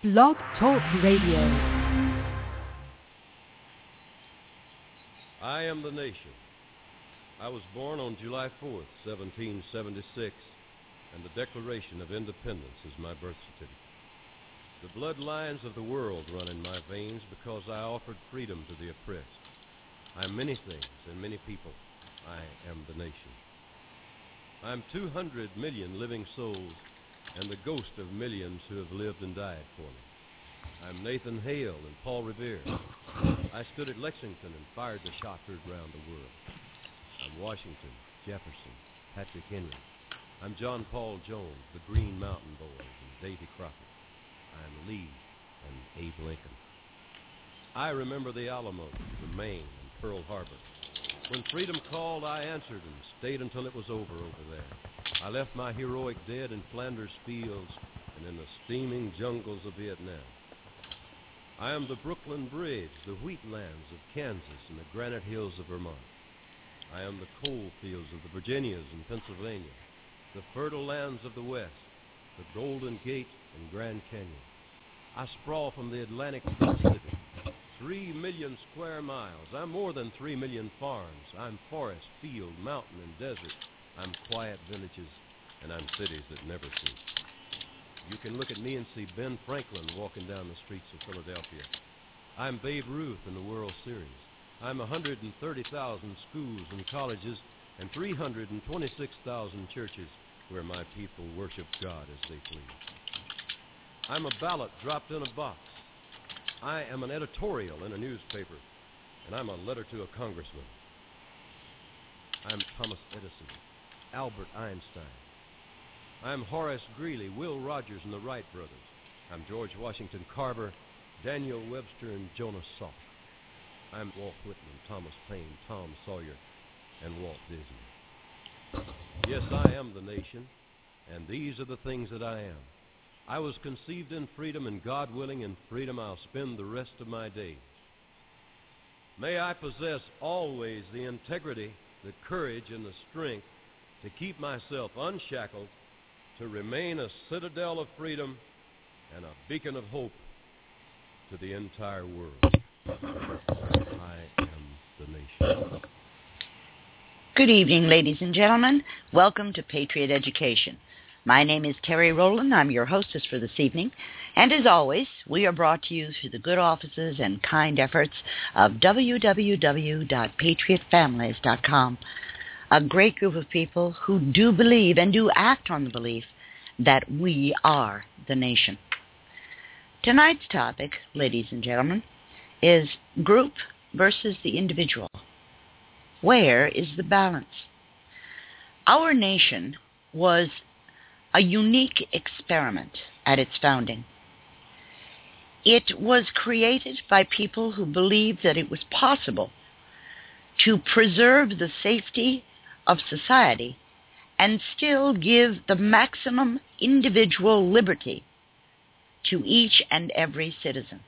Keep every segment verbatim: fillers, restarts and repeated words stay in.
Blog Talk Radio. I am the nation. I was born on July fourth, seventeen seventy-six, and the Declaration of Independence is my birth certificate. The bloodlines of the world run in my veins because I offered freedom to the oppressed. I'm many things and many people. I am the nation. I'm two hundred million living souls and the ghost of millions who have lived and died for me. I'm Nathan Hale and Paul Revere. I stood at Lexington and fired the shot heard round the world. I'm Washington, Jefferson, Patrick Henry. I'm John Paul Jones, the Green Mountain Boys, and Davy Crockett. I'm Lee and Abe Lincoln. I remember the Alamo, the Maine, and Pearl Harbor. When freedom called, I answered and stayed until it was over over there. I left my heroic dead in Flanders fields and in the steaming jungles of Vietnam. I am the Brooklyn Bridge, the wheatlands of Kansas, and the granite hills of Vermont. I am the coal fields of the Virginias and Pennsylvania, the fertile lands of the West, the Golden Gate and Grand Canyon. I sprawl from the Atlantic to the Pacific. Three million square miles. I'm more than three million farms. I'm forest, field, mountain, and desert. I'm quiet villages, and I'm cities that never sleep. You can look at me and see Ben Franklin walking down the streets of Philadelphia. I'm Babe Ruth in the World Series. I'm one hundred thirty thousand schools and colleges and three hundred twenty-six thousand churches where my people worship God as they please. I'm a ballot dropped in a box. I am an editorial in a newspaper, and I'm a letter to a congressman. I'm Thomas Edison, Albert Einstein. I'm Horace Greeley, Will Rogers, and the Wright brothers. I'm George Washington Carver, Daniel Webster, and Jonas Salk. I'm Walt Whitman, Thomas Paine, Tom Sawyer, and Walt Disney. Yes, I am the nation, and these are the things that I am. I was conceived in freedom, and God willing, in freedom I'll spend the rest of my days. May I possess always the integrity, the courage, and the strength to keep myself unshackled, to remain a citadel of freedom and a beacon of hope to the entire world. I am the nation. Good evening, ladies and gentlemen. Welcome to Patriot Education. My name is Terry Rowland. I'm your hostess for this evening. And as always, we are brought to you through the good offices and kind efforts of w w w dot patriot families dot com, a great group of people who do believe and do act on the belief that we are the nation. Tonight's topic, ladies and gentlemen, is group versus the individual. Where is the balance? Our nation was a unique experiment at its founding. It was created by people who believed that it was possible to preserve the safety of society and still give the maximum individual liberty to each and every citizen.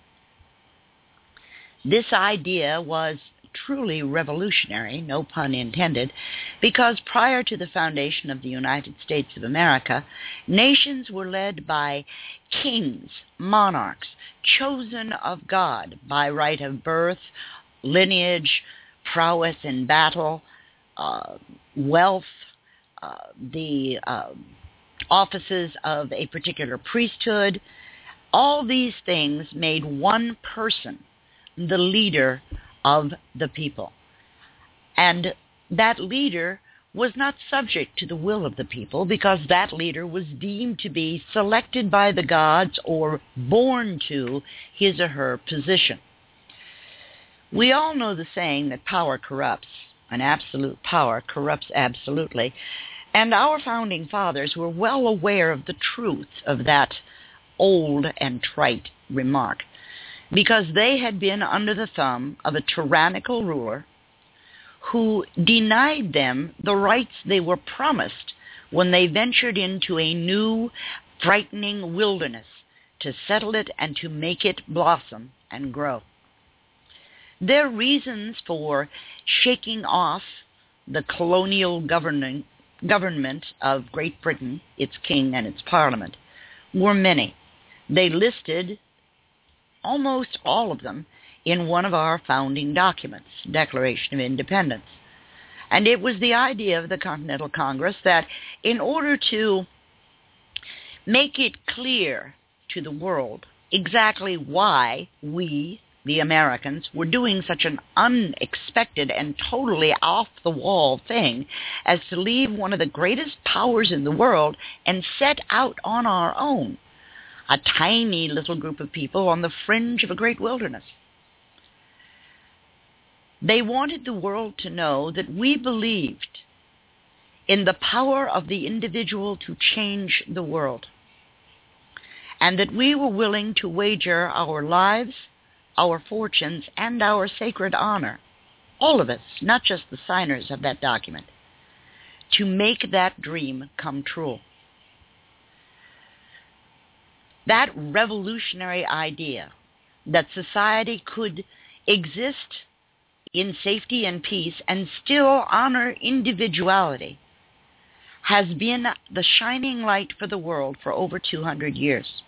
This idea was truly revolutionary, no pun intended, because prior to the foundation of the United States of America, nations were led by kings, monarchs, chosen of God by right of birth, lineage, prowess in battle, uh, wealth, uh, the uh, offices of a particular priesthood. All these things made one person the leader of the people. And that leader was not subject to the will of the people because that leader was deemed to be selected by the gods or born to his or her position. We all know the saying that power corrupts, and absolute power corrupts absolutely, and our founding fathers were well aware of the truth of that old and trite remark, because they had been under the thumb of a tyrannical ruler who denied them the rights they were promised when they ventured into a new, frightening wilderness to settle it and to make it blossom and grow. Their reasons for shaking off the colonial governing, government of Great Britain, its king and its parliament, were many. They listed almost all of them in one of our founding documents, Declaration of Independence. And it was the idea of the Continental Congress that in order to make it clear to the world exactly why we, the Americans, were doing such an unexpected and totally off-the-wall thing as to leave one of the greatest powers in the world and set out on our own, a tiny little group of people on the fringe of a great wilderness. They wanted the world to know that we believed in the power of the individual to change the world, and that we were willing to wager our lives, our fortunes, and our sacred honor, all of us, not just the signers of that document, to make that dream come true. That revolutionary idea that society could exist in safety and peace and still honor individuality has been the shining light for the world for over two hundred years.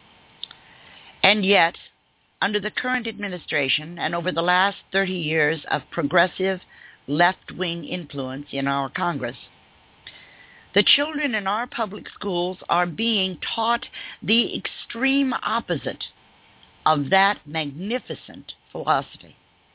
And yet, under the current administration and over the last thirty years of progressive left-wing influence in our Congress, the children in our public schools are being taught the extreme opposite of that magnificent philosophy.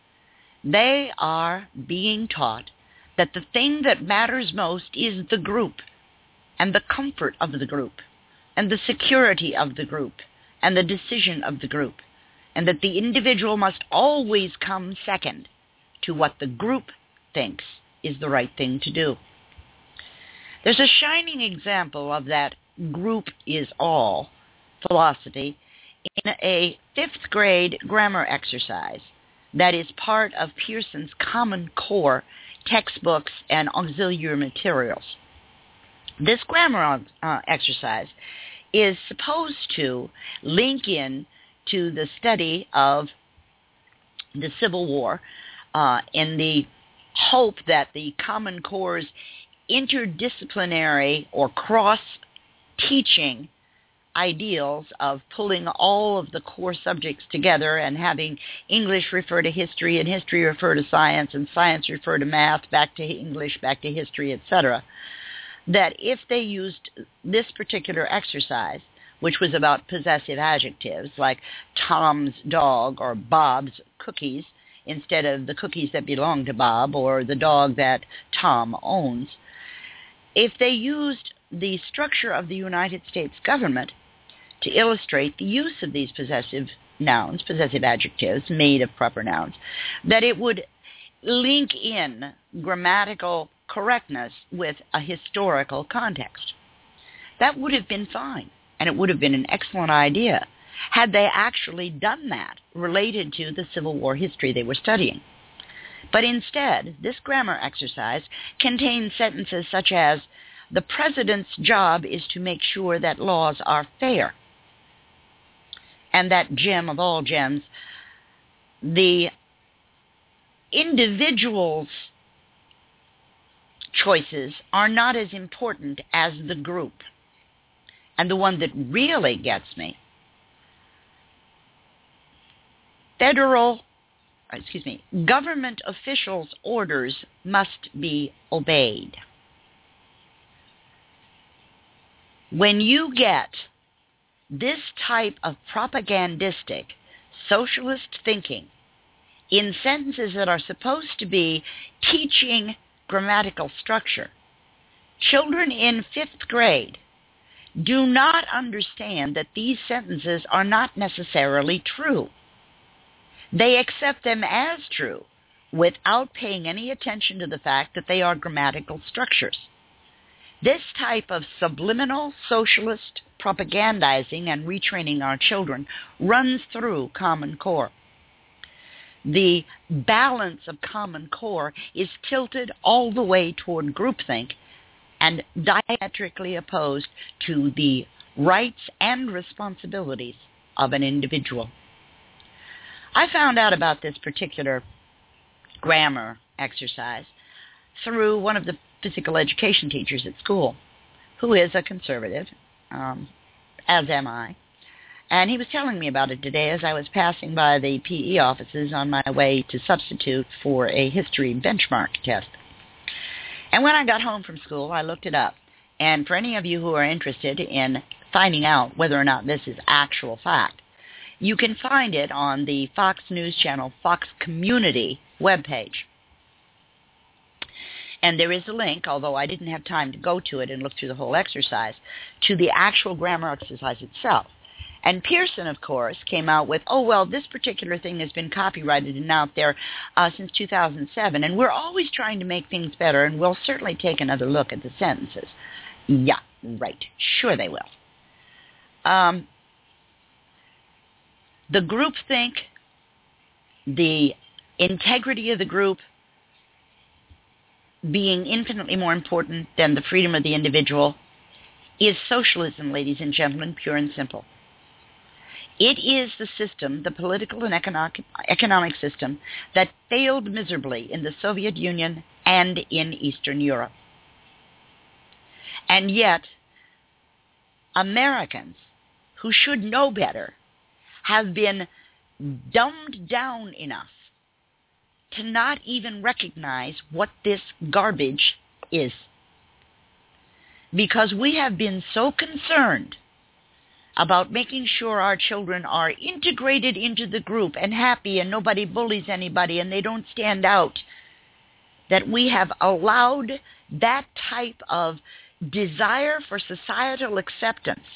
They are being taught that the thing that matters most is the group, and the comfort of the group, and the security of the group, and the decision of the group, and that the individual must always come second to what the group thinks is the right thing to do. There's a shining example of that group is all philosophy in a fifth grade grammar exercise that is part of Pearson's Common Core textbooks and auxiliary materials. This grammar uh, exercise is supposed to link in to the study of the Civil War uh, in the hope that the Common Core's interdisciplinary or cross-teaching ideals of pulling all of the core subjects together and having English refer to history and history refer to science and science refer to math, back to English, back to history, et cetera, that if they used this particular exercise, which was about possessive adjectives like Tom's dog or Bob's cookies, instead of the cookies that belong to Bob or the dog that Tom owns, if they used the structure of the United States government to illustrate the use of these possessive nouns, possessive adjectives made of proper nouns, that it would link in grammatical correctness with a historical context. That would have been fine, and it would have been an excellent idea had they actually done that related to the Civil War history they were studying. But instead, this grammar exercise contains sentences such as, "The president's job is to make sure that laws are fair." And that gem of all gems, the individual's choices are not as important as the group. And the one that really gets me, federal, excuse me, government officials' orders must be obeyed. When you get this type of propagandistic socialist thinking in sentences that are supposed to be teaching grammatical structure, children in fifth grade do not understand that these sentences are not necessarily true. They accept them as true without paying any attention to the fact that they are grammatical structures. This type of subliminal socialist propagandizing and retraining our children runs through Common Core. The balance of Common Core is tilted all the way toward groupthink and diametrically opposed to the rights and responsibilities of an individual. I found out about this particular grammar exercise through one of the physical education teachers at school, who is a conservative, um, as am I. And he was telling me about it today as I was passing by the P E offices on my way to substitute for a history benchmark test. And when I got home from school, I looked it up. And for any of you who are interested in finding out whether or not this is actual fact, you can find it on the Fox News Channel Fox Community webpage. And there is a link, although I didn't have time to go to it and look through the whole exercise, to the actual grammar exercise itself. And Pearson, of course, came out with, oh, well, this particular thing has been copyrighted and out there uh, since two thousand seven, and we're always trying to make things better, and we'll certainly take another look at the sentences. Yeah, right. Sure they will. Um, the groupthink, the integrity of the group being infinitely more important than the freedom of the individual, is socialism, ladies and gentlemen, pure and simple. It is the system, the political and economic, economic system, that failed miserably in the Soviet Union and in Eastern Europe. And yet, Americans who should know better have been dumbed down enough to not even recognize what this garbage is. Because we have been so concerned about making sure our children are integrated into the group and happy and nobody bullies anybody and they don't stand out, that we have allowed that type of desire for societal acceptance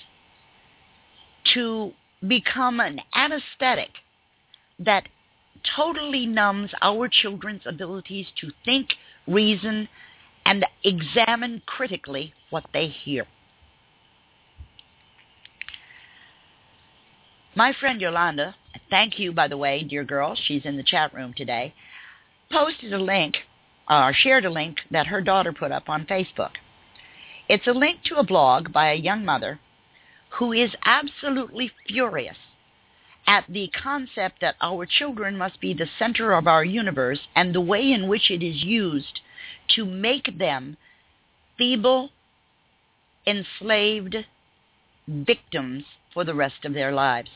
to become an anesthetic that totally numbs our children's abilities to think, reason, and examine critically what they hear. My friend Yolanda, thank you, by the way, dear girl, she's in the chat room today, posted a link, or shared a link that her daughter put up on Facebook. It's a link to a blog by a young mother who is absolutely furious at the concept that our children must be the center of our universe and the way in which it is used to make them feeble, enslaved victims for the rest of their lives.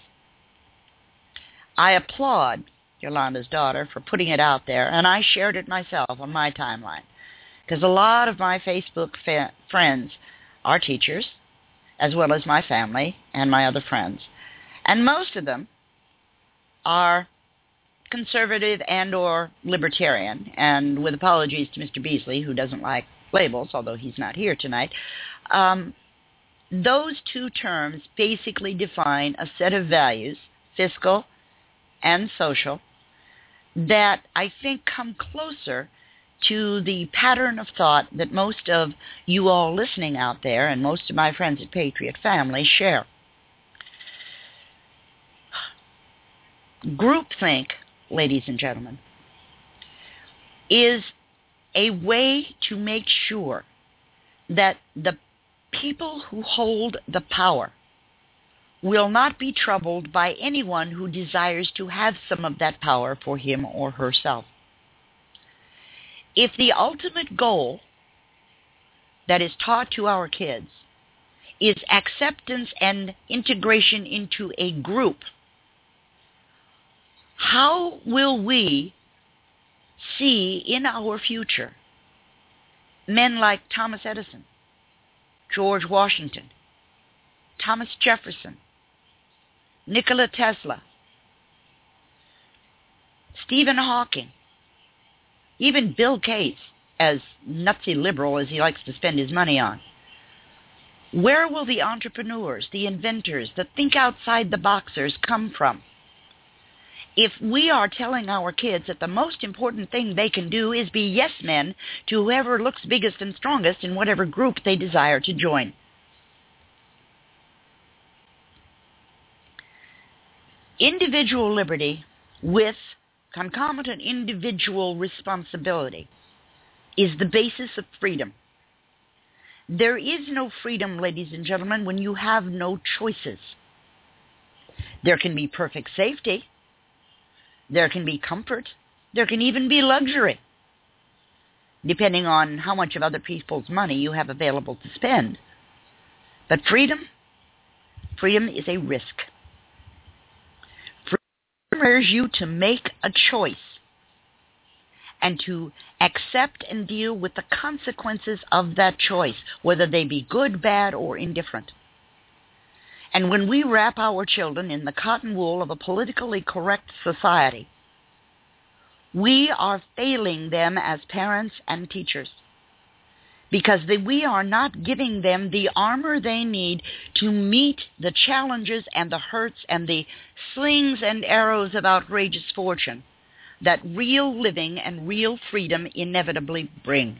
I applaud Yolanda's daughter for putting it out there, and I shared it myself on my timeline, because a lot of my Facebook fa- friends are teachers, as well as my family and my other friends. And most of them are conservative and or libertarian, and with apologies to Mister Beasley, who doesn't like labels, although he's not here tonight, um, those two terms basically define a set of values, fiscal and social, that I think come closer to the pattern of thought that most of you all listening out there and most of my friends at Patriot Family share. Groupthink, ladies and gentlemen, is a way to make sure that the people who hold the power will not be troubled by anyone who desires to have some of that power for him or herself. If the ultimate goal that is taught to our kids is acceptance and integration into a group, how will we see in our future men like Thomas Edison, George Washington, Thomas Jefferson, Nikola Tesla, Stephen Hawking, even Bill Gates, as nutsy liberal as he likes to spend his money on? Where will the entrepreneurs, the inventors, the think outside the boxers come from? If we are telling our kids that the most important thing they can do is be yes men to whoever looks biggest and strongest in whatever group they desire to join. Individual liberty with concomitant individual responsibility is the basis of freedom. There is no freedom, ladies and gentlemen, when you have no choices. There can be perfect safety. There can be comfort. There can even be luxury, depending on how much of other people's money you have available to spend. But freedom, freedom is a risk. requires you to make a choice and to accept and deal with the consequences of that choice, whether they be good, bad, or indifferent. And when we wrap our children in the cotton wool of a politically correct society, we are failing them as parents and teachers, because the, we are not giving them the armor they need to meet the challenges and the hurts and the slings and arrows of outrageous fortune that real living and real freedom inevitably bring.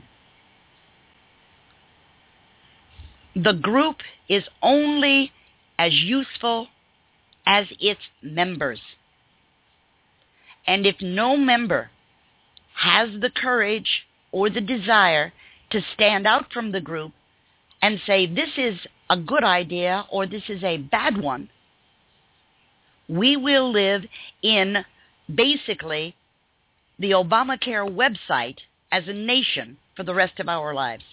The group is only as useful as its members. And if no member has the courage or the desire to stand out from the group and say, this is a good idea or this is a bad one, we will live in basically the Obamacare website as a nation for the rest of our lives.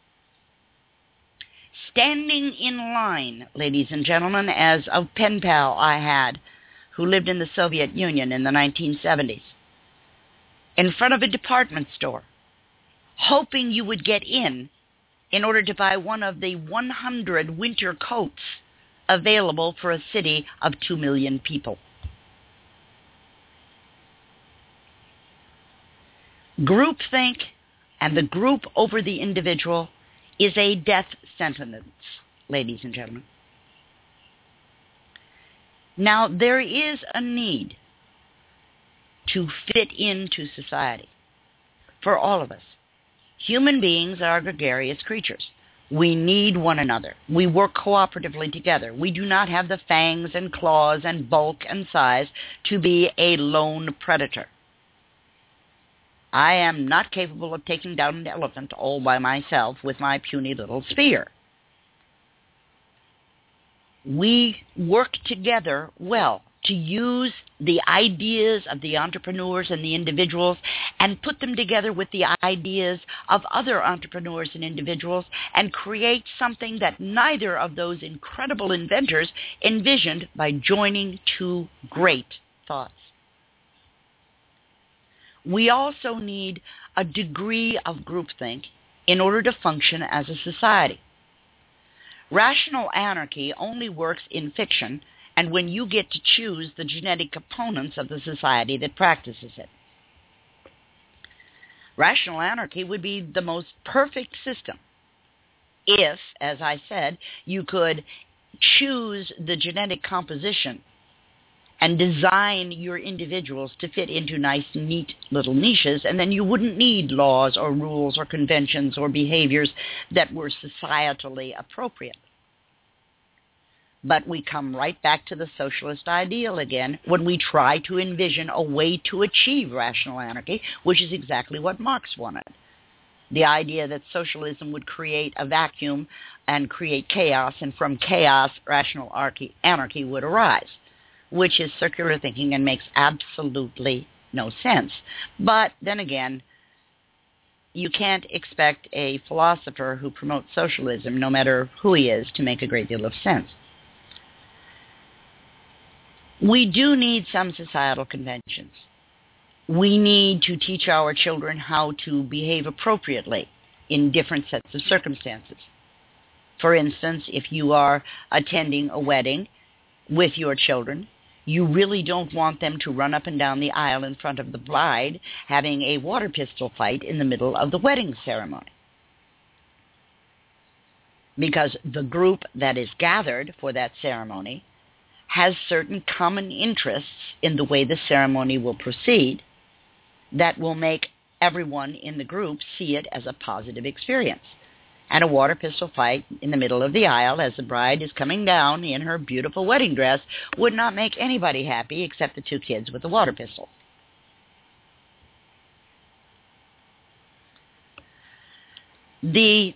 Standing in line, ladies and gentlemen, as a pen pal I had who lived in the Soviet Union in the nineteen seventies, in front of a department store, hoping you would get in in order to buy one of the one hundred winter coats available for a city of two million people. Groupthink and the group over the individual is a death sentence, ladies and gentlemen. Now, there is a need to fit into society for all of us. Human beings are gregarious creatures. We need one another. We work cooperatively together. We do not have the fangs and claws and bulk and size to be a lone predator. I am not capable of taking down an elephant all by myself with my puny little spear. We work together well to use the ideas of the entrepreneurs and the individuals and put them together with the ideas of other entrepreneurs and individuals and create something that neither of those incredible inventors envisioned by joining two great thoughts. We also need a degree of groupthink in order to function as a society. Rational anarchy only works in fiction and when you get to choose the genetic components of the society that practices it. Rational anarchy would be the most perfect system if, as I said, you could choose the genetic composition and design your individuals to fit into nice, neat little niches, and then you wouldn't need laws or rules or conventions or behaviors that were societally appropriate. But we come right back to the socialist ideal again when we try to envision a way to achieve rational anarchy, which is exactly what Marx wanted. The idea that socialism would create a vacuum and create chaos, and from chaos, rational anarchy would arise, which is circular thinking and makes absolutely no sense. But then again, you can't expect a philosopher who promotes socialism, no matter who he is, to make a great deal of sense. We do need some societal conventions. We need to teach our children how to behave appropriately in different sets of circumstances. For instance, if you are attending a wedding with your children, you really don't want them to run up and down the aisle in front of the bride having a water pistol fight in the middle of the wedding ceremony. Because the group that is gathered for that ceremony has certain common interests in the way the ceremony will proceed that will make everyone in the group see it as a positive experience. And a water pistol fight in the middle of the aisle as the bride is coming down in her beautiful wedding dress would not make anybody happy except the two kids with the water pistol. The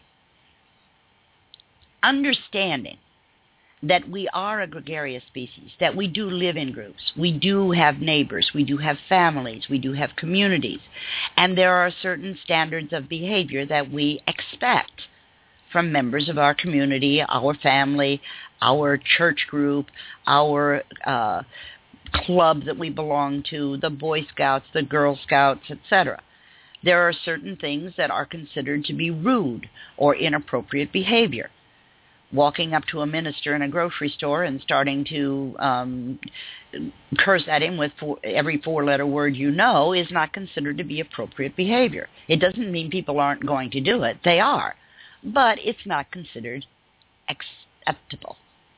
understanding that we are a gregarious species, that we do live in groups, we do have neighbors, we do have families, we do have communities, and there are certain standards of behavior that we expect from members of our community, our family, our church group, our uh, club that we belong to, the Boy Scouts, the Girl Scouts, et cetera. There are certain things that are considered to be rude or inappropriate behavior. Walking up to a minister in a grocery store and starting to um, curse at him with four, every four-letter word you know is not considered to be appropriate behavior. It doesn't mean people aren't going to do it. They are. But it's not considered acceptable.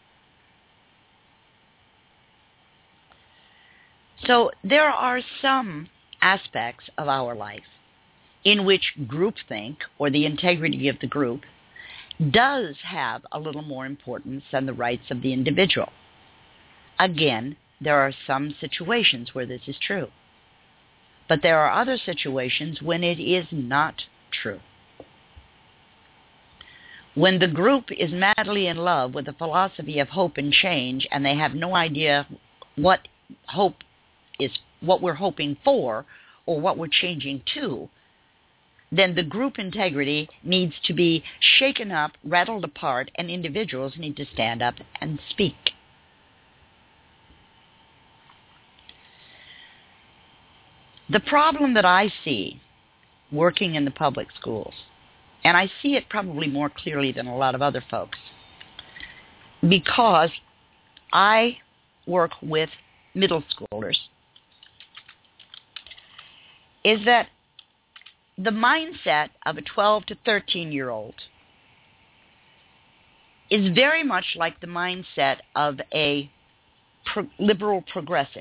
So there are some aspects of our life in which groupthink, or the integrity of the group, does have a little more importance than the rights of the individual. Again, there are some situations where this is true. But there are other situations when it is not true. When the group is madly in love with the philosophy of hope and change, and they have no idea what hope is, what we're hoping for, or what we're changing to, then the group integrity needs to be shaken up, rattled apart, and individuals need to stand up and speak. The problem that I see working in the public schools, and I see it probably more clearly than a lot of other folks, because I work with middle schoolers, is that the mindset of a twelve to thirteen-year-old is very much like the mindset of a pro- liberal progressive.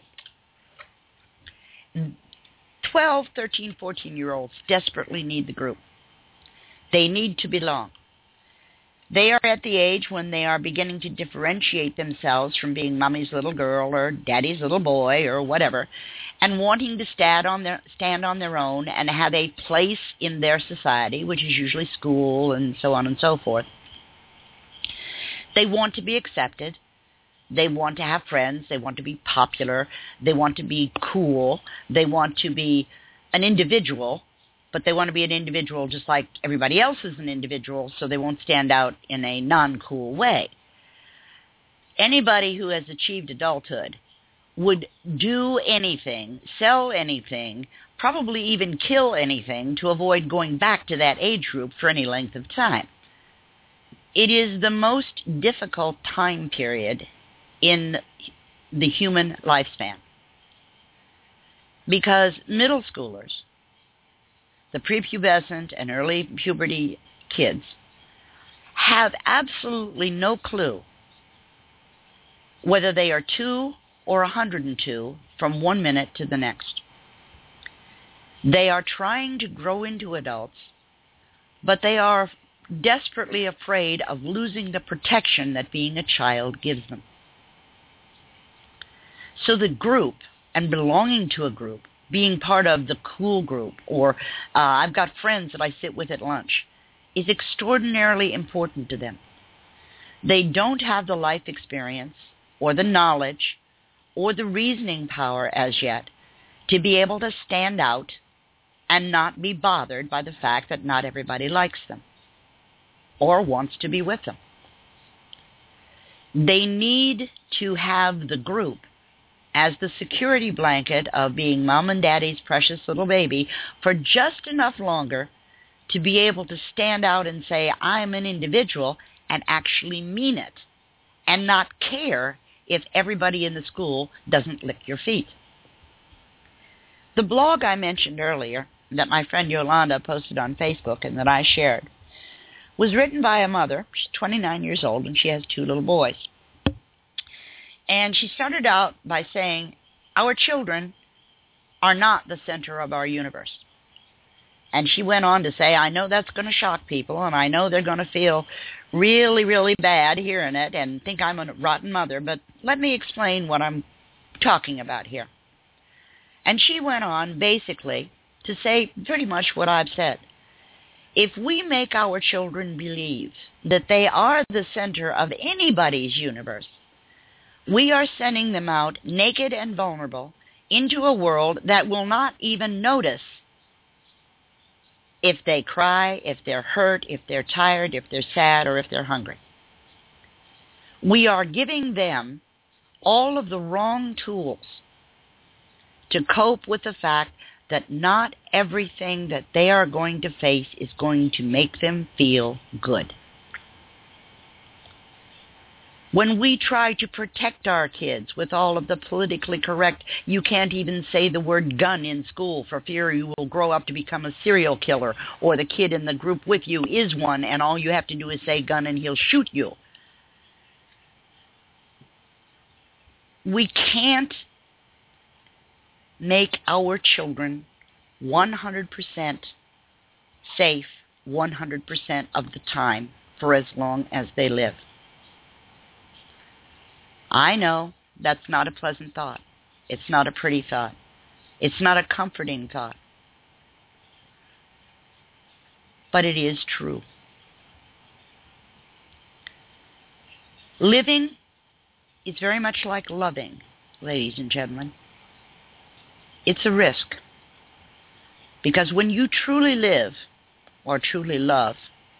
twelve, thirteen, fourteen-year-olds desperately need the group. They need to belong. They are at the age when they are beginning to differentiate themselves from being mommy's little girl or daddy's little boy or whatever, and wanting to stand on their stand on their own and have a place in their society, which is usually school and so on and so forth. They want to be accepted. They want to have friends. They want to be popular. They want to be cool. They want to be an individual, but they want to be an individual just like everybody else is an individual, so they won't stand out in a non-cool way. Anybody who has achieved adulthood would do anything, sell anything, probably even kill anything to avoid going back to that age group for any length of time. It is the most difficult time period in the human lifespan, because middle schoolers, the prepubescent and early puberty kids, have absolutely no clue whether they are two or one hundred two from one minute to the next. They are trying to grow into adults, but they are desperately afraid of losing the protection that being a child gives them. So the group and belonging to a group, being part of the cool group, or uh, I've got friends that I sit with at lunch, is extraordinarily important to them. They don't have the life experience or the knowledge or the reasoning power as yet to be able to stand out and not be bothered by the fact that not everybody likes them or wants to be with them. They need to have the group as the security blanket of being mom and daddy's precious little baby for just enough longer to be able to stand out and say, I'm an individual, and actually mean it, and not care if everybody in the school doesn't lick your feet. The blog I mentioned earlier that my friend Yolanda posted on Facebook and that I shared was written by a mother. She's twenty-nine years old and she has two little boys. And she started out by saying, our children are not the center of our universe. And she went on to say, I know that's going to shock people, and I know they're going to feel really, really bad hearing it and think I'm a rotten mother, but let me explain what I'm talking about here. And she went on, basically, to say pretty much what I've said. If we make our children believe that they are the center of anybody's universe, we are sending them out naked and vulnerable into a world that will not even notice if they cry, if they're hurt, if they're tired, if they're sad, or if they're hungry. We are giving them all of the wrong tools to cope with the fact that not everything that they are going to face is going to make them feel good. When we try to protect our kids with all of the politically correct, you can't even say the word gun in school for fear you will grow up to become a serial killer, or the kid in the group with you is one and all you have to do is say gun and he'll shoot you. We can't make our children one hundred percent safe one hundred percent of the time for as long as they live. I know that's not a pleasant thought. It's not a pretty thought. It's not a comforting thought. But it is true. Living is very much like loving, ladies and gentlemen. It's a risk. Because when you truly live or truly love,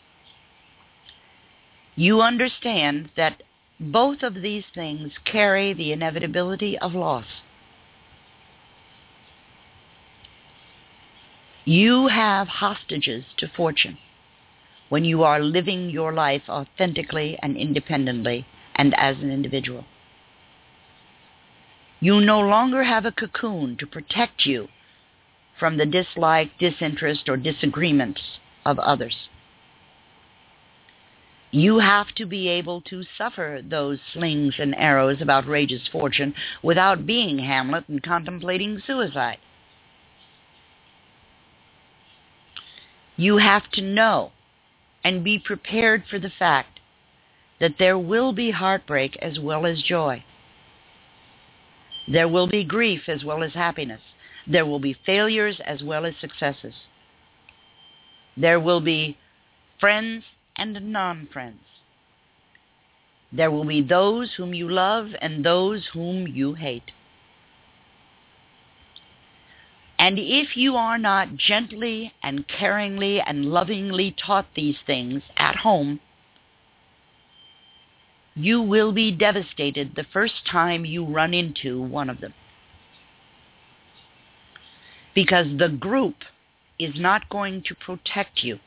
you understand that both of these things carry the inevitability of loss. You have hostages to fortune when you are living your life authentically and independently and as an individual. You no longer have a cocoon to protect you from the dislike, disinterest, or disagreements of others. You have to be able to suffer those slings and arrows of outrageous fortune without being Hamlet and contemplating suicide. You have to know and be prepared for the fact that there will be heartbreak as well as joy. There will be grief as well as happiness. There will be failures as well as successes. There will be friends and non-friends. There will be those whom you love and those whom you hate. And if you are not gently and caringly and lovingly taught these things at home, you will be devastated the first time you run into one of them. Because the group is not going to protect you.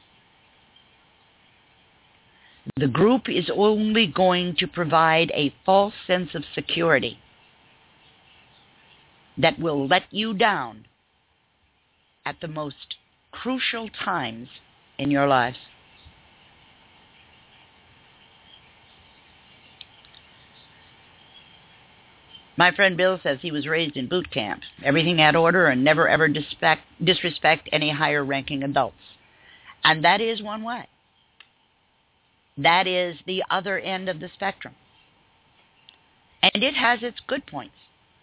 The group is only going to provide a false sense of security that will let you down at the most crucial times in your lives. My friend Bill says he was raised in boot camp. Everything had order and never ever disrespect, disrespect any higher-ranking adults. And that is one way. That is the other end of the spectrum. And it has its good points.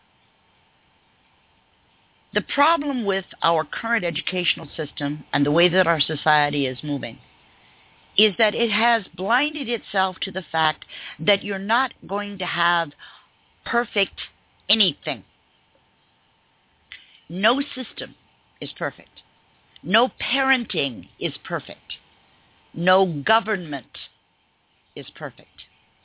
The problem with our current educational system and the way that our society is moving is that it has blinded itself to the fact that you're not going to have perfect anything. No system is perfect. No parenting is perfect. No government is perfect.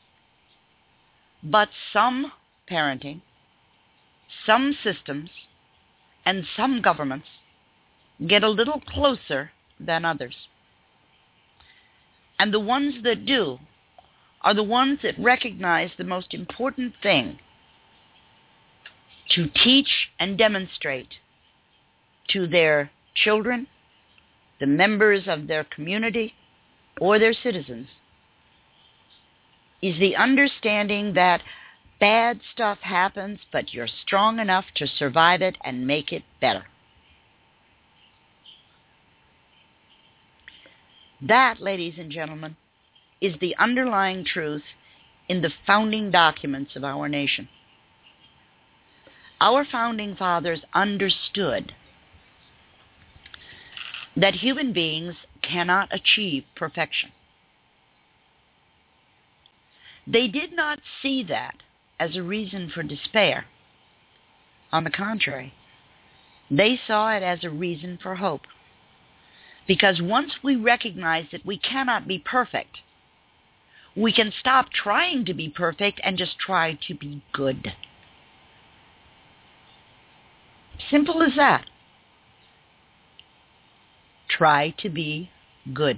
But some parenting, some systems, and some governments get a little closer than others. And the ones that do are the ones that recognize the most important thing to teach and demonstrate to their children, the members of their community, or their citizens, is the understanding that bad stuff happens, but you're strong enough to survive it and make it better. That, ladies and gentlemen, is the underlying truth in the founding documents of our nation. Our founding fathers understood that human beings cannot achieve perfection. They did not see that as a reason for despair. On the contrary, they saw it as a reason for hope. Because once we recognize that we cannot be perfect, we can stop trying to be perfect and just try to be good. Simple as that. Try to be good.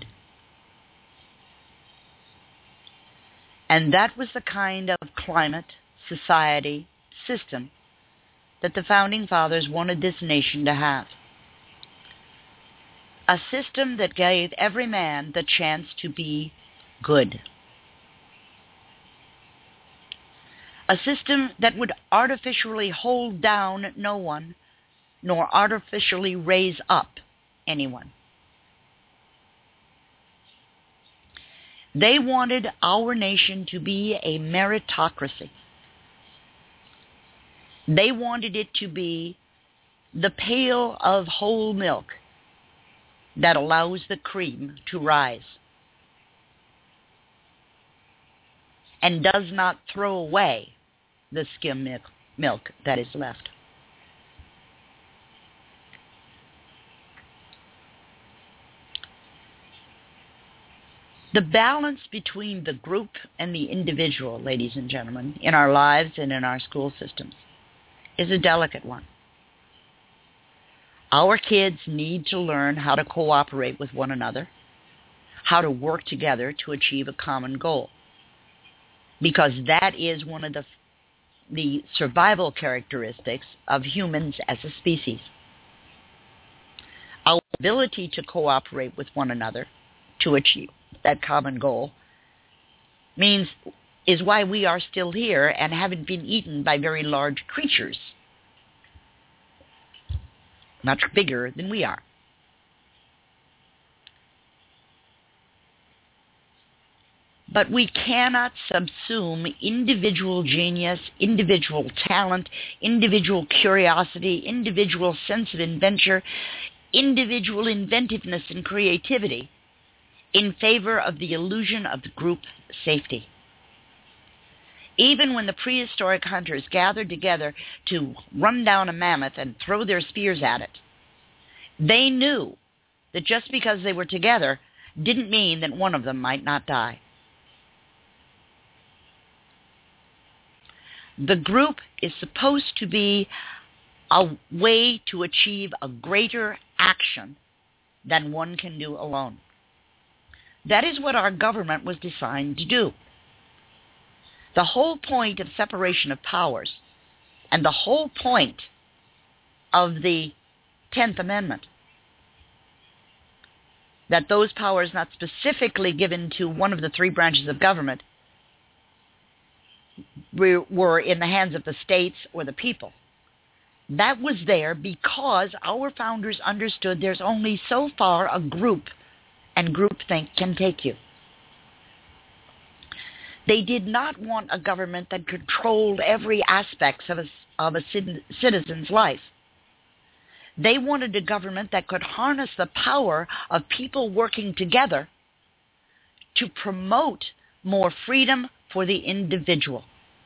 And that was the kind of climate, society, system that the Founding Fathers wanted this nation to have. A system that gave every man the chance to be good. A system that would artificially hold down no one, nor artificially raise up anyone. They wanted our nation to be a meritocracy. They wanted it to be the pail of whole milk that allows the cream to rise and does not throw away the skim milk, milk that is left. The balance between the group and the individual, ladies and gentlemen, in our lives and in our school systems, is a delicate one. Our kids need to learn how to cooperate with one another, how to work together to achieve a common goal, because that is one of the, the survival characteristics of humans as a species. Our ability to cooperate with one another to achieve that common goal means is why we are still here and haven't been eaten by very large creatures, much bigger than we are. But we cannot subsume individual genius, individual talent, individual curiosity, individual sense of adventure, individual inventiveness and creativity in favor of the illusion of group safety. Even when the prehistoric hunters gathered together to run down a mammoth and throw their spears at it, they knew that just because they were together didn't mean that one of them might not die. The group is supposed to be a way to achieve a greater action than one can do alone. That is what our government was designed to do. The whole point of separation of powers and the whole point of the tenth Amendment, that those powers not specifically given to one of the three branches of government were in the hands of the states or the people. That was there because our founders understood there's only so far a group and groupthink can take you. They did not want a government that controlled every aspect of a, of a citizen's life. They wanted a government that could harness the power of people working together to promote more freedom for the individual.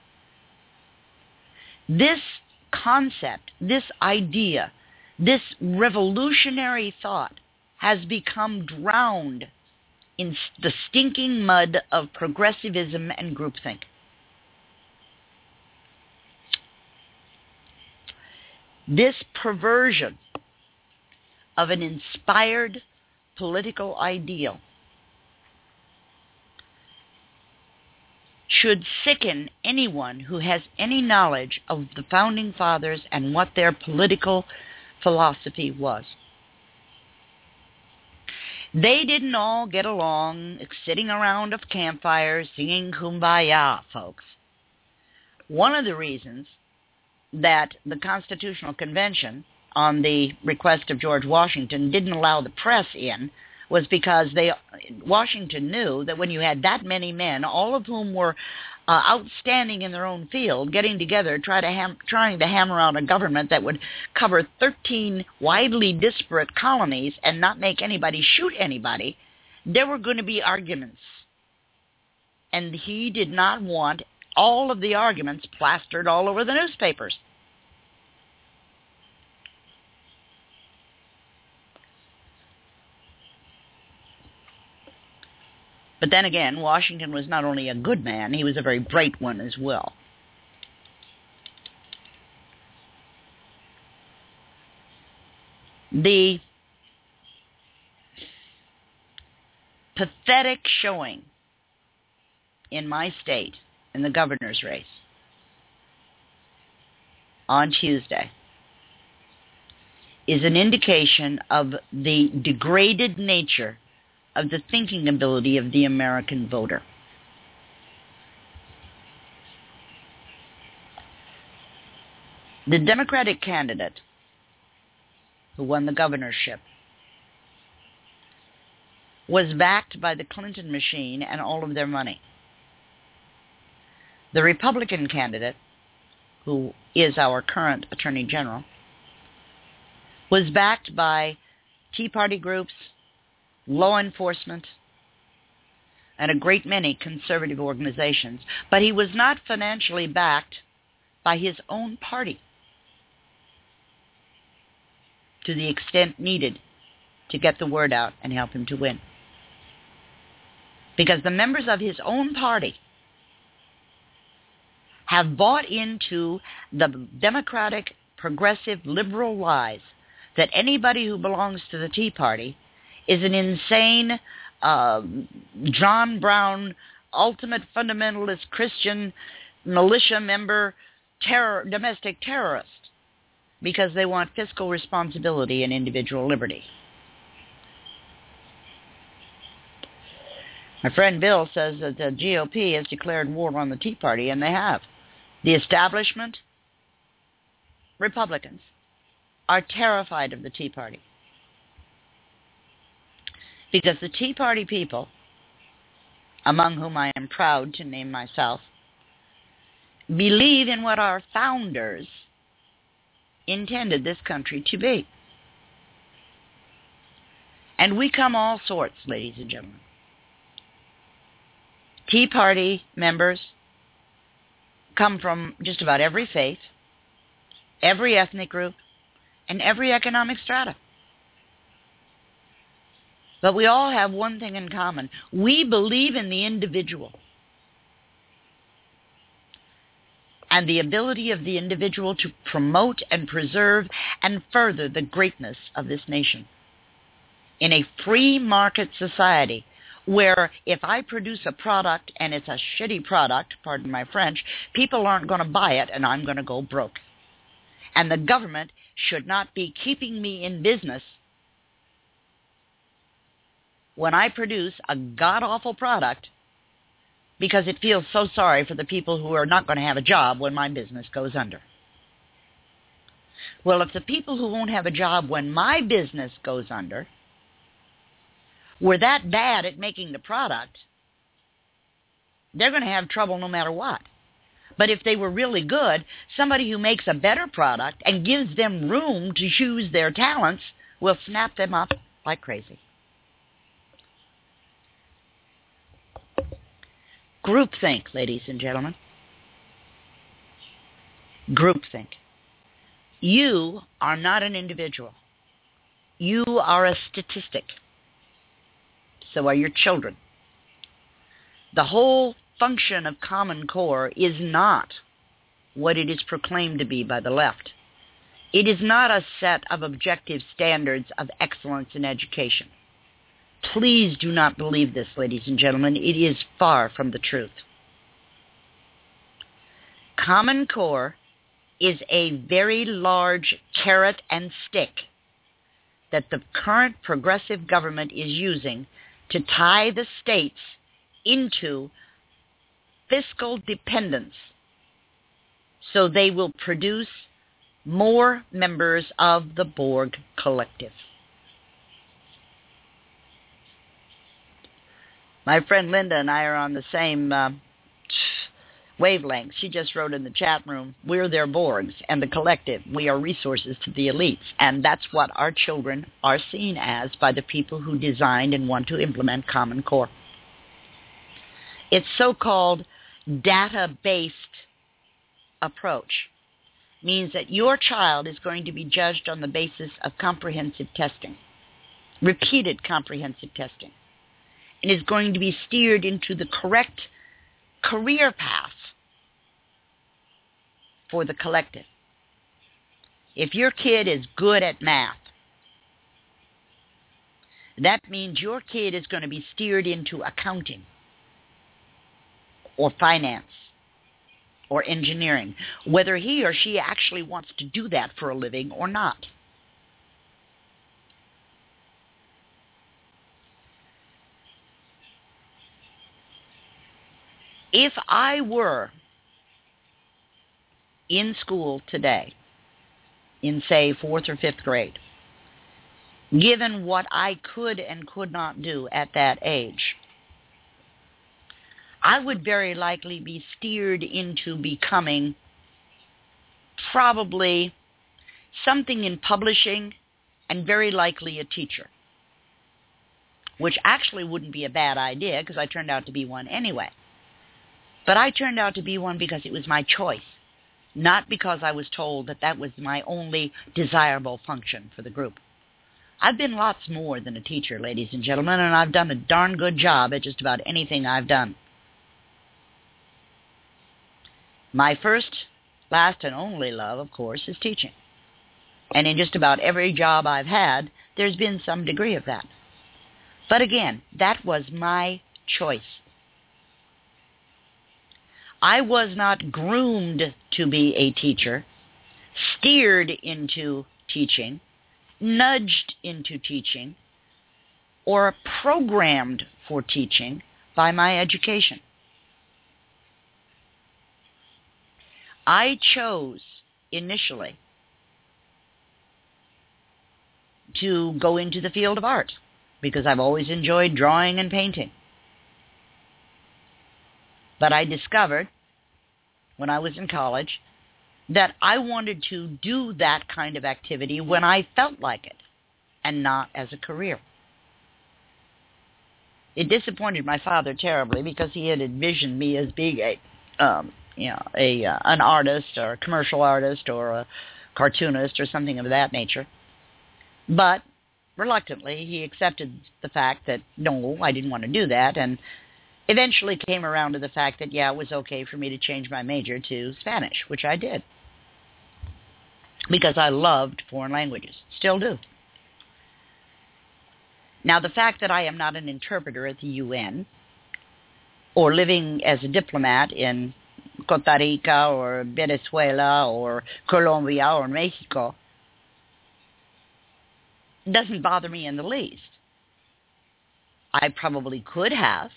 This concept, this idea, this revolutionary thought has become drowned in the stinking mud of progressivism and groupthink. This perversion of an inspired political ideal should sicken anyone who has any knowledge of the Founding Fathers and what their political philosophy was. They didn't all get along sitting around a campfire singing Kumbaya, folks. One of the reasons that the Constitutional Convention, on the request of George Washington, didn't allow the press in was because they Washington knew that when you had that many men, all of whom were uh, outstanding in their own field, getting together, try to ham- trying to hammer out a government that would cover thirteen widely disparate colonies and not make anybody shoot anybody, there were going to be arguments. And he did not want all of the arguments plastered all over the newspapers. But then again, Washington was not only a good man, he was a very bright one as well. The pathetic showing in my state in the governor's race on Tuesday is an indication of the degraded nature of the thinking ability of the American voter. The Democratic candidate who won the governorship was backed by the Clinton machine and all of their money. The Republican candidate, who is our current Attorney General, was backed by Tea Party groups, law enforcement, and a great many conservative organizations, but he was not financially backed by his own party to the extent needed to get the word out and help him to win. Because the members of his own party have bought into the Democratic, progressive, liberal lies that anybody who belongs to the Tea Party is an insane uh, John Brown, ultimate fundamentalist Christian militia member, terror, domestic terrorist, because they want fiscal responsibility and individual liberty. My friend Bill says that the G O P has declared war on the Tea Party, and they have. The establishment, Republicans, are terrified of the Tea Party. Because the Tea Party people, among whom I am proud to name myself, believe in what our founders intended this country to be. And we come all sorts, ladies and gentlemen. Tea Party members come from just about every faith, every ethnic group, and every economic strata. But we all have one thing in common. We believe in the individual and the ability of the individual to promote and preserve and further the greatness of this nation. In a free market society where if I produce a product and it's a shitty product, pardon my French, people aren't going to buy it and I'm going to go broke. And the government should not be keeping me in business when I produce a god-awful product because it feels so sorry for the people who are not going to have a job when my business goes under. Well, if the people who won't have a job when my business goes under were that bad at making the product, they're going to have trouble no matter what. But if they were really good, somebody who makes a better product and gives them room to use their talents will snap them up like crazy. Groupthink, ladies and gentlemen. Groupthink. You are not an individual. You are a statistic. So are your children. The whole function of Common Core is not what it is proclaimed to be by the left. It is not a set of objective standards of excellence in education. Please do not believe this, ladies and gentlemen. It is far from the truth. Common Core is a very large carrot and stick that the current progressive government is using to tie the states into fiscal dependence so they will produce more members of the Borg Collective. My friend Linda and I are on the same uh, wavelength. She just wrote in the chat room, we're their Borgs, and the collective, we are resources to the elites. And that's what our children are seen as by the people who designed and want to implement Common Core. Its so-called data-based approach means that your child is going to be judged on the basis of comprehensive testing, repeated comprehensive testing. and is going to be steered into the correct career path for the collective. If your kid is good at math, that means your kid is going to be steered into accounting or finance or engineering, whether he or she actually wants to do that for a living or not. If I were in school today, in, say, fourth or fifth grade, given what I could and could not do at that age, I would very likely be steered into becoming probably something in publishing and very likely a teacher, which actually wouldn't be a bad idea because I turned out to be one anyway. But I turned out to be one because it was my choice, not because I was told that that was my only desirable function for the group. I've been lots more than a teacher, ladies and gentlemen, and I've done a darn good job at just about anything I've done. My first, last, and only love, of course, is teaching. And in just about every job I've had, there's been some degree of that. But again, that was my choice. I was not groomed to be a teacher, steered into teaching, nudged into teaching, or programmed for teaching by my education. I chose initially to go into the field of art because I've always enjoyed drawing and painting. But I discovered when I was in college that I wanted to do that kind of activity when I felt like it and not as a career. It disappointed my father terribly because he had envisioned me as being a, um, you know, a uh, an artist or a commercial artist or a cartoonist or something of that nature. But reluctantly, he accepted the fact that, no, I didn't want to do that, and eventually came around to the fact that, yeah, it was okay for me to change my major to Spanish, which I did. Because I loved foreign languages. Still do. Now, the fact that I am not an interpreter at the U N or living as a diplomat in Costa Rica or Venezuela or Colombia or Mexico doesn't bother me in the least. I probably could have,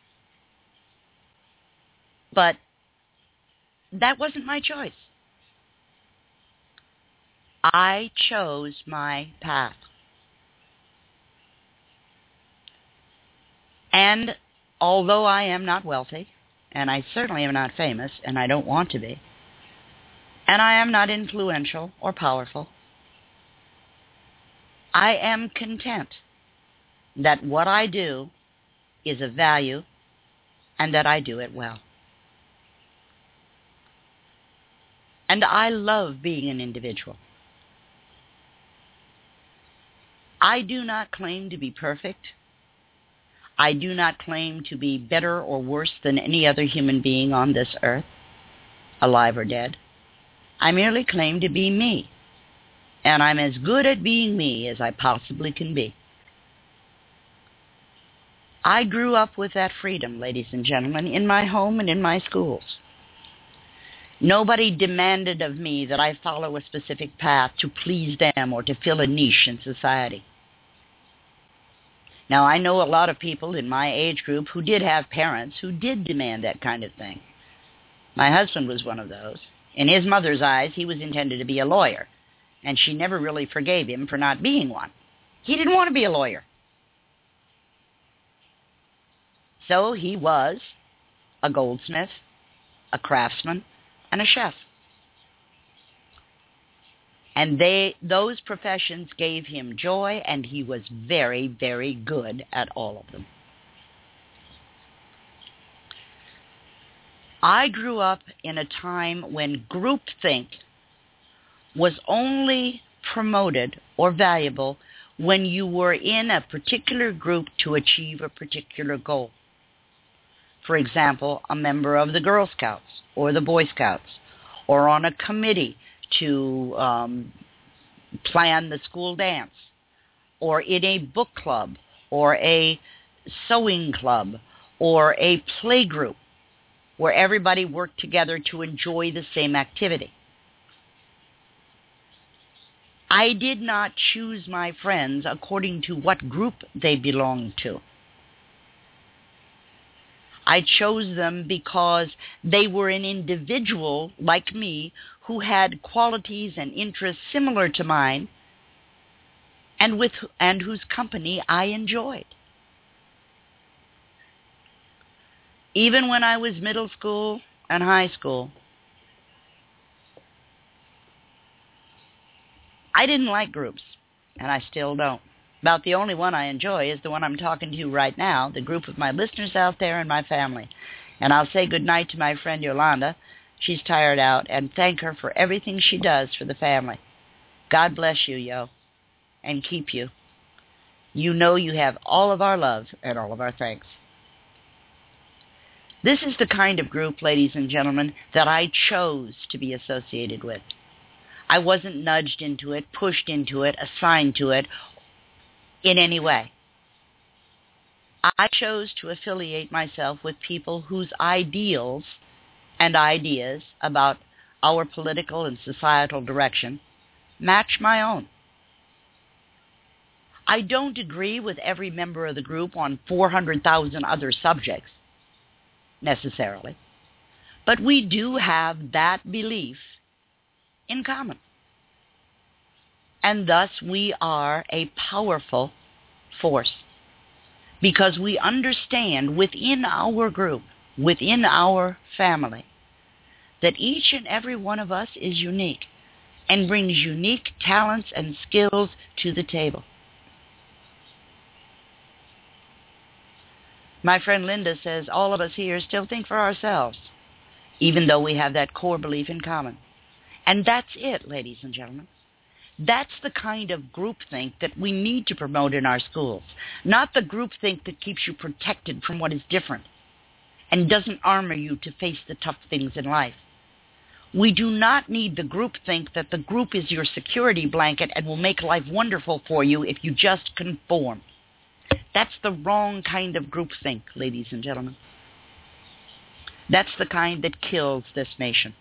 but that wasn't my choice. I chose my path. And although I am not wealthy, and I certainly am not famous, and I don't want to be, and I am not influential or powerful, I am content that what I do is of value and that I do it well. And I love being an individual. I do not claim to be perfect. I do not claim to be better or worse than any other human being on this earth, alive or dead. I merely claim to be me, and I'm as good at being me as I possibly can be. I grew up with that freedom, ladies and gentlemen, in my home and in my schools. Nobody demanded of me that I follow a specific path to please them or to fill a niche in society. Now, I know a lot of people in my age group who did have parents who did demand that kind of thing. My husband was one of those. In his mother's eyes, he was intended to be a lawyer, and she never really forgave him for not being one. He didn't want to be a lawyer. So he was a goldsmith, a craftsman, and a chef. And they, those professions gave him joy, and he was very, very good at all of them. I grew up in a time when groupthink was only promoted or valuable when you were in a particular group to achieve a particular goal. For example, a member of the Girl Scouts or the Boy Scouts, or on a committee to um, plan the school dance, or in a book club, or a sewing club, or a play group, where everybody worked together to enjoy the same activity. I did not choose my friends according to what group they belonged to. I chose them because they were an individual like me who had qualities and interests similar to mine, and with and whose company I enjoyed. Even when I was middle school and high school, I didn't like groups, and I still don't. About the only one I enjoy is the one I'm talking to right now, the group of my listeners out there and my family. And I'll say goodnight to my friend Yolanda. She's tired out, and thank her for everything she does for the family. God bless you, Yo, and keep you. You know you have all of our love and all of our thanks. This is the kind of group, ladies and gentlemen, that I chose to be associated with. I wasn't nudged into it, pushed into it, assigned to it in any way. I chose to affiliate myself with people whose ideals and ideas about our political and societal direction match my own. I don't agree with every member of the group on four hundred thousand other subjects, necessarily, but we do have that belief in common. And thus we are a powerful force because we understand within our group, within our family, that each and every one of us is unique and brings unique talents and skills to the table. My friend Linda says all of us here still think for ourselves, even though we have that core belief in common. And that's it, ladies and gentlemen. That's the kind of groupthink that we need to promote in our schools, not the groupthink that keeps you protected from what is different and doesn't armor you to face the tough things in life. We do not need the groupthink that the group is your security blanket and will make life wonderful for you if you just conform. That's the wrong kind of groupthink, ladies and gentlemen. That's the kind that kills this nation.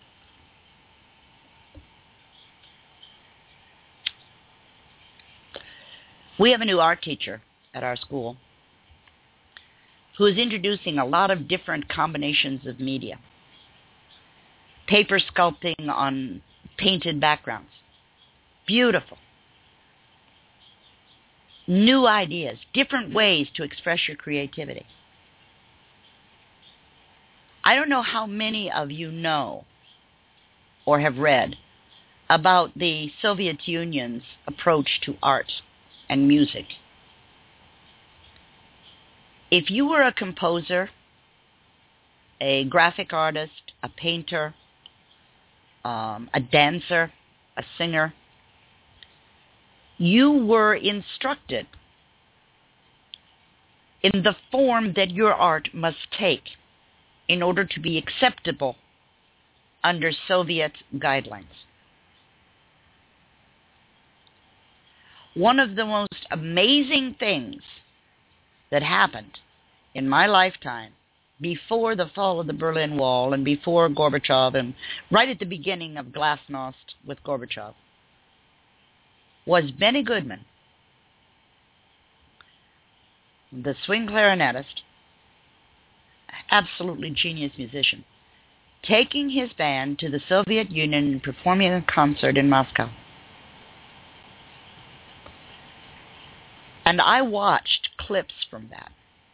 We have a new art teacher at our school who is introducing a lot of different combinations of media. Paper sculpting on painted backgrounds. Beautiful. New ideas, different ways to express your creativity. I don't know how many of you know or have read about the Soviet Union's approach to art and music. If you were a composer, a graphic artist, a painter, um, a dancer, a singer, you were instructed in the form that your art must take in order to be acceptable under Soviet guidelines. One of the most amazing things that happened in my lifetime before the fall of the Berlin Wall and before Gorbachev and right at the beginning of Glasnost with Gorbachev was Benny Goodman, the swing clarinetist, absolutely genius musician, taking his band to the Soviet Union and performing a concert in Moscow. And I watched clips from that.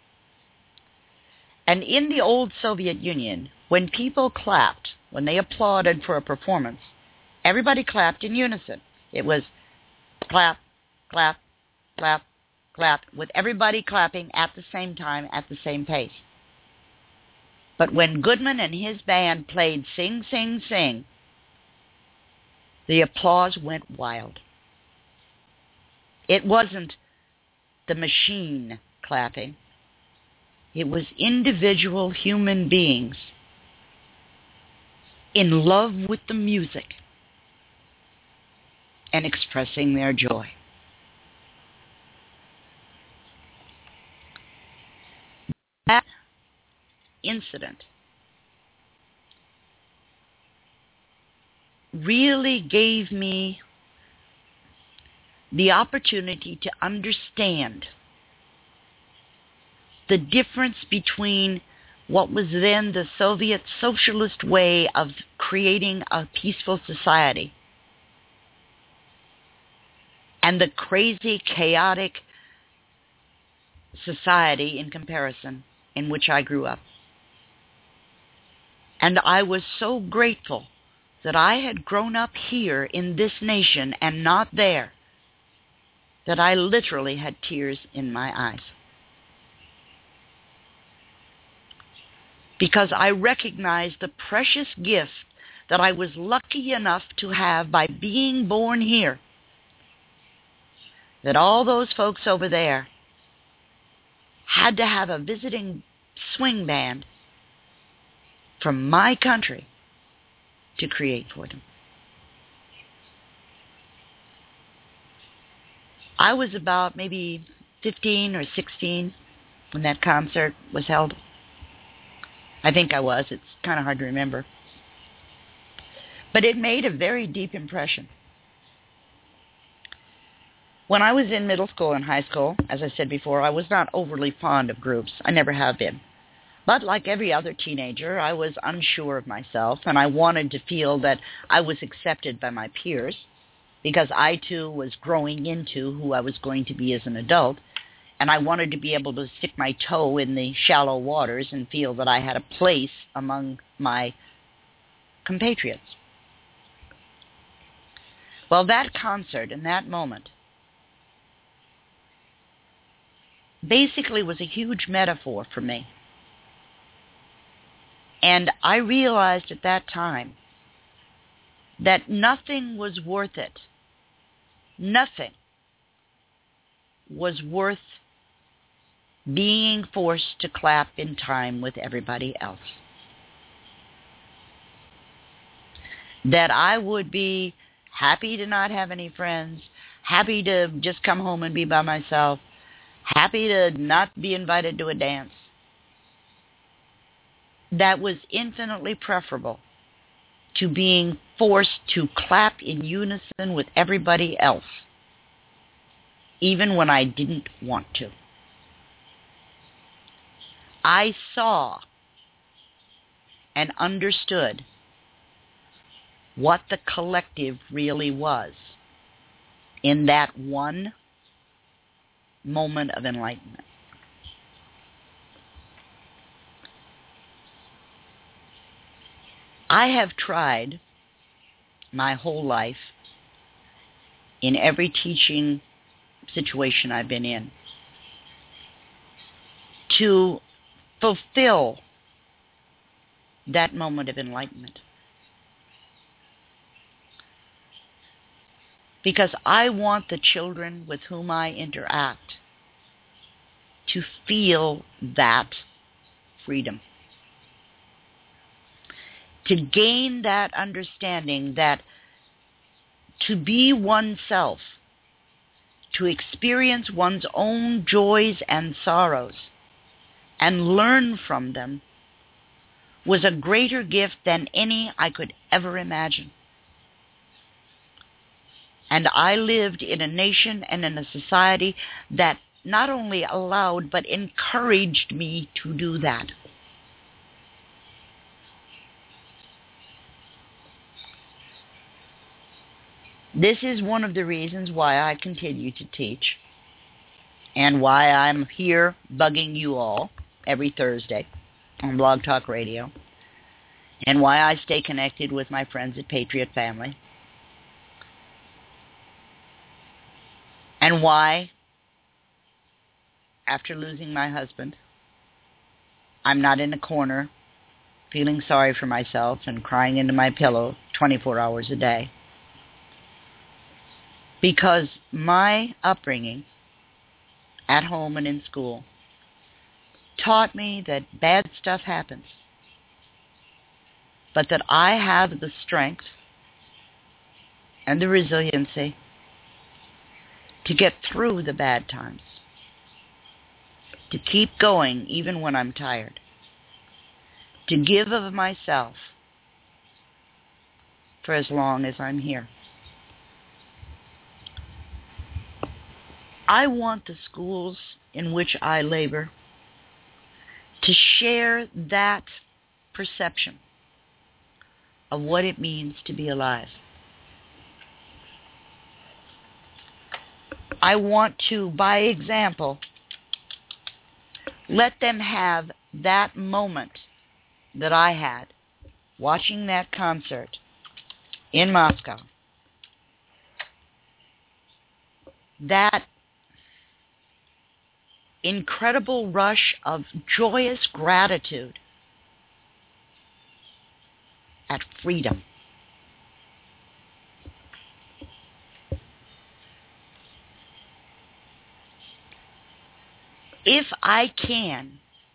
And in the old Soviet Union, when people clapped, when they applauded for a performance, everybody clapped in unison. It was clap, clap, clap, clap, with everybody clapping at the same time, at the same pace. But when Goodman and his band played Sing, Sing, Sing, the applause went wild. It wasn't the machine clapping. It was individual human beings in love with the music and expressing their joy. That incident really gave me the opportunity to understand the difference between what was then the Soviet socialist way of creating a peaceful society and the crazy, chaotic society in comparison in which I grew up. And I was so grateful that I had grown up here in this nation and not there, that I literally had tears in my eyes. Because I recognized the precious gift that I was lucky enough to have by being born here, that all those folks over there had to have a visiting swing band from my country to create for them. I was about maybe fifteen or sixteen when that concert was held. I think I was. It's kind of hard to remember. But it made a very deep impression. When I was in middle school and high school, as I said before, I was not overly fond of groups. I never have been. But like every other teenager, I was unsure of myself, and I wanted to feel that I was accepted by my peers, because I, too, was growing into who I was going to be as an adult, and I wanted to be able to stick my toe in the shallow waters and feel that I had a place among my compatriots. Well, that concert and that moment basically was a huge metaphor for me. And I realized at that time that nothing was worth it. Nothing was worth being forced to clap in time with everybody else. That I would be happy to not have any friends, happy to just come home and be by myself, happy to not be invited to a dance. That was infinitely preferable to being forced to clap in unison with everybody else, even when I didn't want to. I saw and understood what the collective really was in that one moment of enlightenment. I have tried my whole life in every teaching situation I've been in to fulfill that moment of enlightenment. Because I want the children with whom I interact to feel that freedom. To gain that understanding that to be oneself, to experience one's own joys and sorrows, and learn from them, was a greater gift than any I could ever imagine. And I lived in a nation and in a society that not only allowed but encouraged me to do that. This is one of the reasons why I continue to teach and why I'm here bugging you all every Thursday on Blog Talk Radio, and why I stay connected with my friends at Patriot Family, and why, after losing my husband, I'm not in a corner feeling sorry for myself and crying into my pillow twenty-four hours a day. because my upbringing at home and in school taught me that bad stuff happens, but that I have the strength and the resiliency to get through the bad times, to keep going even when I'm tired, to give of myself for as long as I'm here. I want the schools in which I labor to share that perception of what it means to be alive. I want to, by example, let them have that moment that I had watching that concert in Moscow. That incredible rush of joyous gratitude at freedom. If I can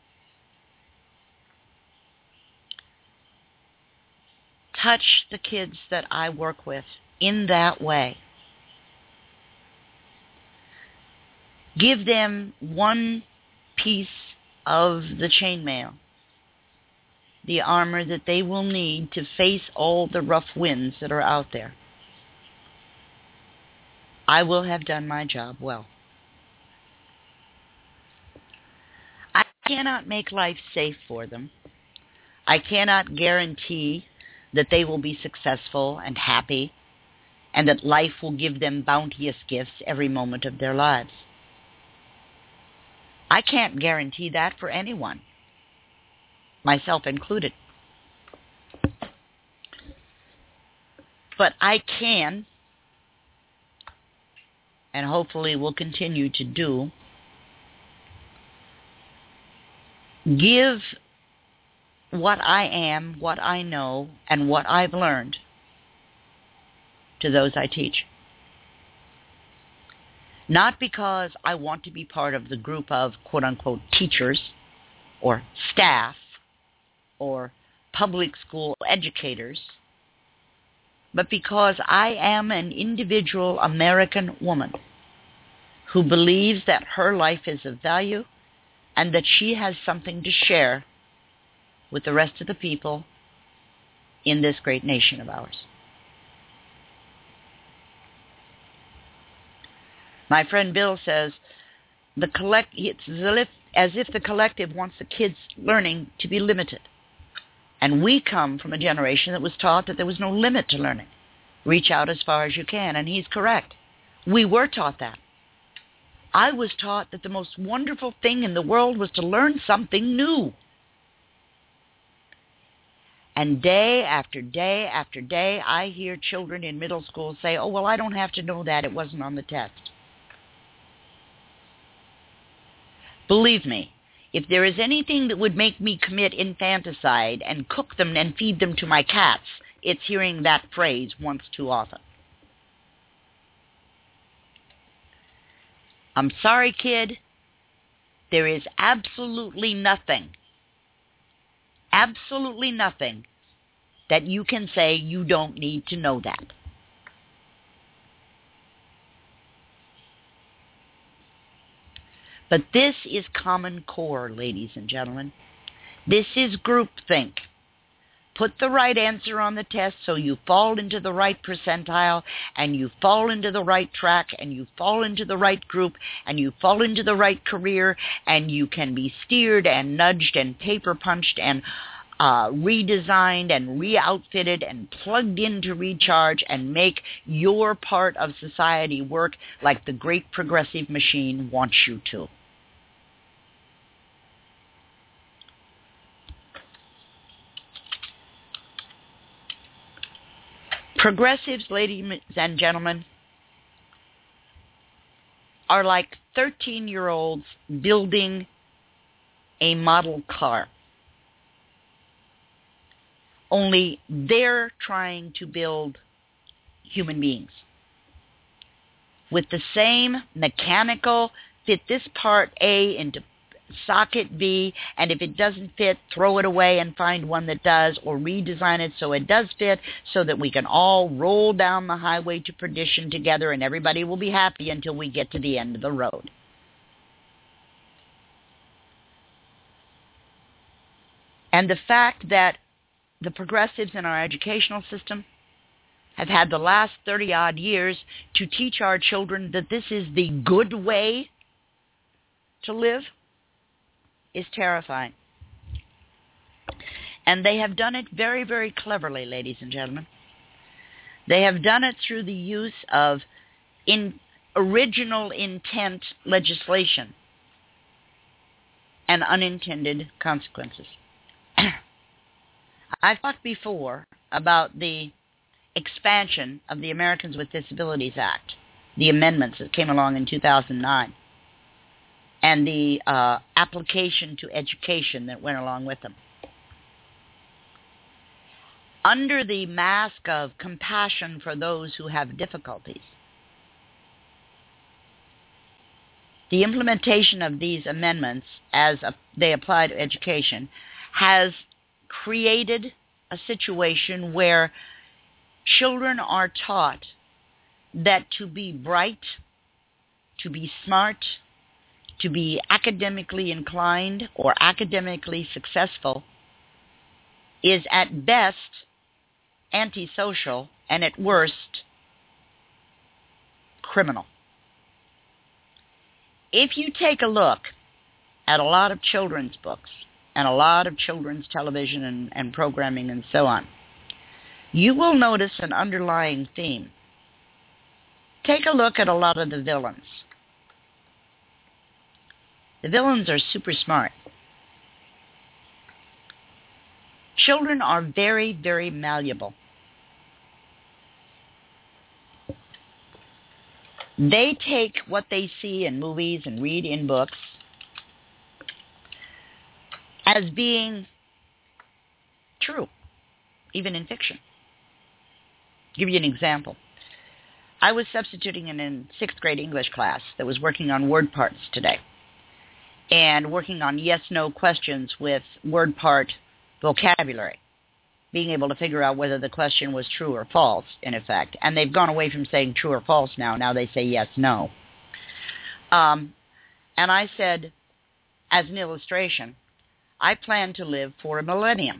touch the kids that I work with in that way, give them one piece of the chainmail, the armor that they will need to face all the rough winds that are out there, I will have done my job well. I cannot make life safe for them. I cannot guarantee that they will be successful and happy and that life will give them bounteous gifts every moment of their lives. I can't guarantee that for anyone, myself included. But I can, and hopefully will continue to do, give what I am, what I know, and what I've learned to those I teach. Not because I want to be part of the group of quote-unquote teachers or staff or public school educators, but because I am an individual American woman who believes that her life is of value and that she has something to share with the rest of the people in this great nation of ours. My friend Bill says, the collect, it's as if the collective wants the kids' learning to be limited. And we come from a generation that was taught that there was no limit to learning. Reach out as far as you can, and he's correct. We were taught that. I was taught that the most wonderful thing in the world was to learn something new. And day after day after day, I hear children in middle school say, oh, well, I don't have to know that. It wasn't on the test. Believe me, if there is anything that would make me commit infanticide and cook them and feed them to my cats, it's hearing that phrase once too often. I'm sorry, kid. There is absolutely nothing, absolutely nothing that you can say you don't need to know that. But this is Common Core, ladies and gentlemen. This is groupthink. Put the right answer on the test so you fall into the right percentile, and you fall into the right track, and you fall into the right group, and you fall into the right career, and you can be steered and nudged and paper punched and uh, redesigned and re-outfitted and plugged in to recharge and make your part of society work like the great progressive machine wants you to. Progressives, ladies and gentlemen, are like thirteen-year-olds building a model car. Only they're trying to build human beings. with the same mechanical, fit this part A into socket B, and if it doesn't fit, throw it away and find one that does, or redesign it so it does fit, so that we can all roll down the highway to perdition together and everybody will be happy until we get to the end of the road. And the fact that the progressives in our educational system have had the last thirty-odd years to teach our children that this is the good way to live is terrifying. And they have done it very, very cleverly, ladies and gentlemen. They have done it through the use of in original intent legislation and unintended consequences. I've talked before about the expansion of the Americans with Disabilities Act, the amendments that came along in two thousand nine, and the uh, application to education that went along with them. Under the mask of compassion for those who have difficulties, the implementation of these amendments as a, they apply to education has created a situation where children are taught that to be bright, to be smart, to be academically inclined or academically successful is at best antisocial and at worst criminal. If you take a look at a lot of children's books and a lot of children's television and, and programming and so on, you will notice an underlying theme. Take a look at a lot of the villains. The villains are super smart. Children are very, very malleable. They take what they see in movies and read in books as being true, even in fiction. I'll give you an example. I was substituting in a sixth grade English class that was working on word parts today and working on yes-no questions with word part vocabulary, being able to figure out whether the question was true or false, in effect. And they've gone away from saying true or false now. Now they say yes, no. Um, and I said, as an illustration, I plan to live for a millennium.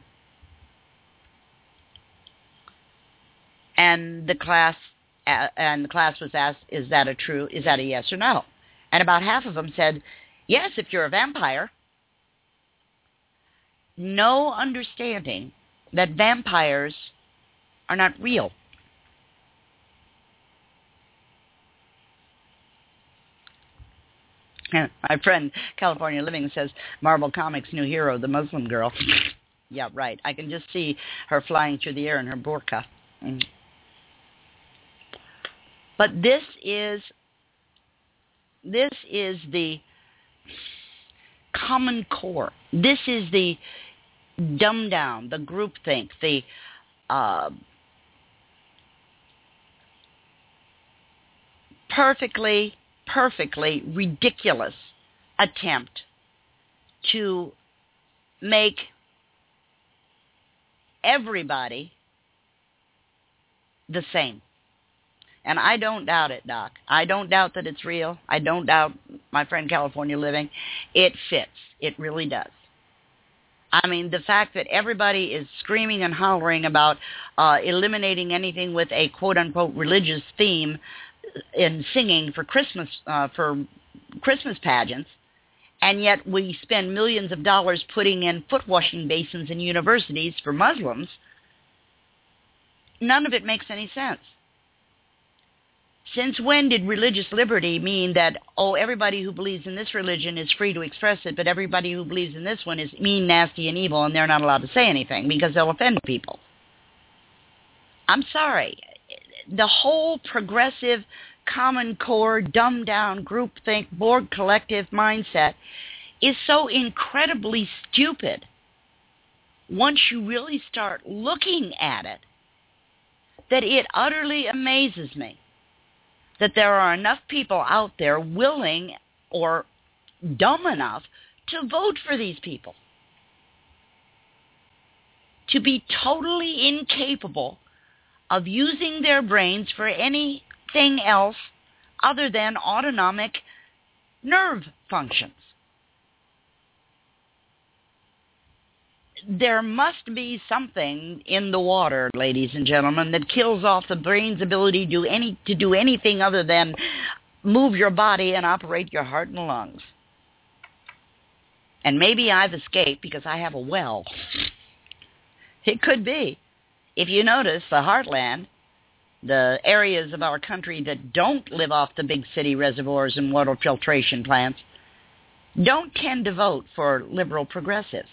And the class uh, and the class was asked, is that a true, is that a yes or no? And about half of them said, yes, if you're a vampire. No understanding that vampires are not real. My friend California Living says, Marvel Comics' new hero, the Muslim girl. Yeah, right. I can just see her flying through the air in her burqa. Mm. But this is this is the common core. This is the dumb down, the groupthink, the uh, perfectly, perfectly ridiculous attempt to make everybody the same. And I don't doubt it, Doc. I don't doubt that it's real. I don't doubt my friend California Living. It fits. It really does. I mean, the fact that everybody is screaming and hollering about uh, eliminating anything with a quote-unquote religious theme in singing for Christmas uh, for Christmas pageants, and yet we spend millions of dollars putting in foot washing basins in universities for Muslims, none of it makes any sense. Since when did religious liberty mean that, oh, everybody who believes in this religion is free to express it, but everybody who believes in this one is mean, nasty, and evil, and they're not allowed to say anything because they'll offend people? I'm sorry. The whole progressive, common core, dumbed-down, groupthink, Borg collective mindset is so incredibly stupid once you really start looking at it that it utterly amazes me. that there are enough people out there willing or dumb enough to vote for these people. To be totally incapable of using their brains for anything else other than autonomic nerve functions. There must be something in the water, ladies and gentlemen, that kills off the brain's ability to do, any, to do anything other than move your body and operate your heart and lungs. And maybe I've escaped because I have a well. It could be. If you notice, the heartland, the areas of our country that don't live off the big city reservoirs and water filtration plants, don't tend to vote for liberal progressives.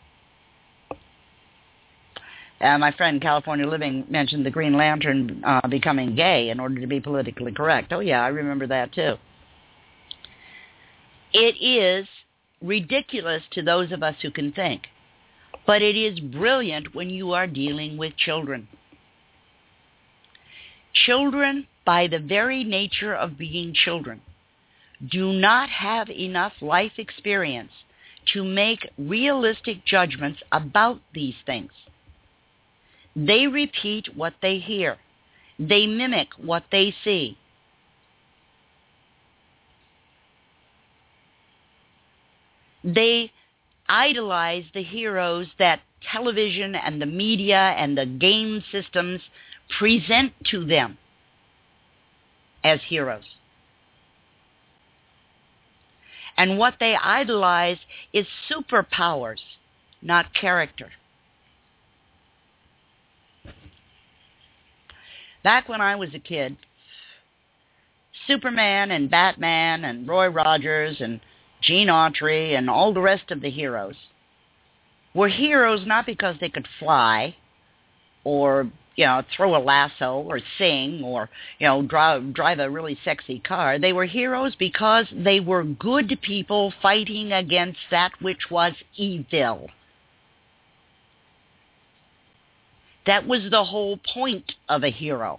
Uh, my friend California Living mentioned the Green Lantern uh, becoming gay in order to be politically correct. Oh, yeah, I remember that, too. It is ridiculous to those of us who can think, but it is brilliant when you are dealing with children. Children, by the very nature of being children, do not have enough life experience to make realistic judgments about these things. They repeat what they hear. They mimic what they see. They idolize the heroes that television and the media and the game systems present to them as heroes. And what they idolize is superpowers, not character. Back when I was a kid, Superman and Batman and Roy Rogers and Gene Autry and all the rest of the heroes were heroes not because they could fly or, you know, throw a lasso or sing or, you know, drive, drive a really sexy car. They were heroes because they were good people fighting against that which was evil. That was the whole point of a hero.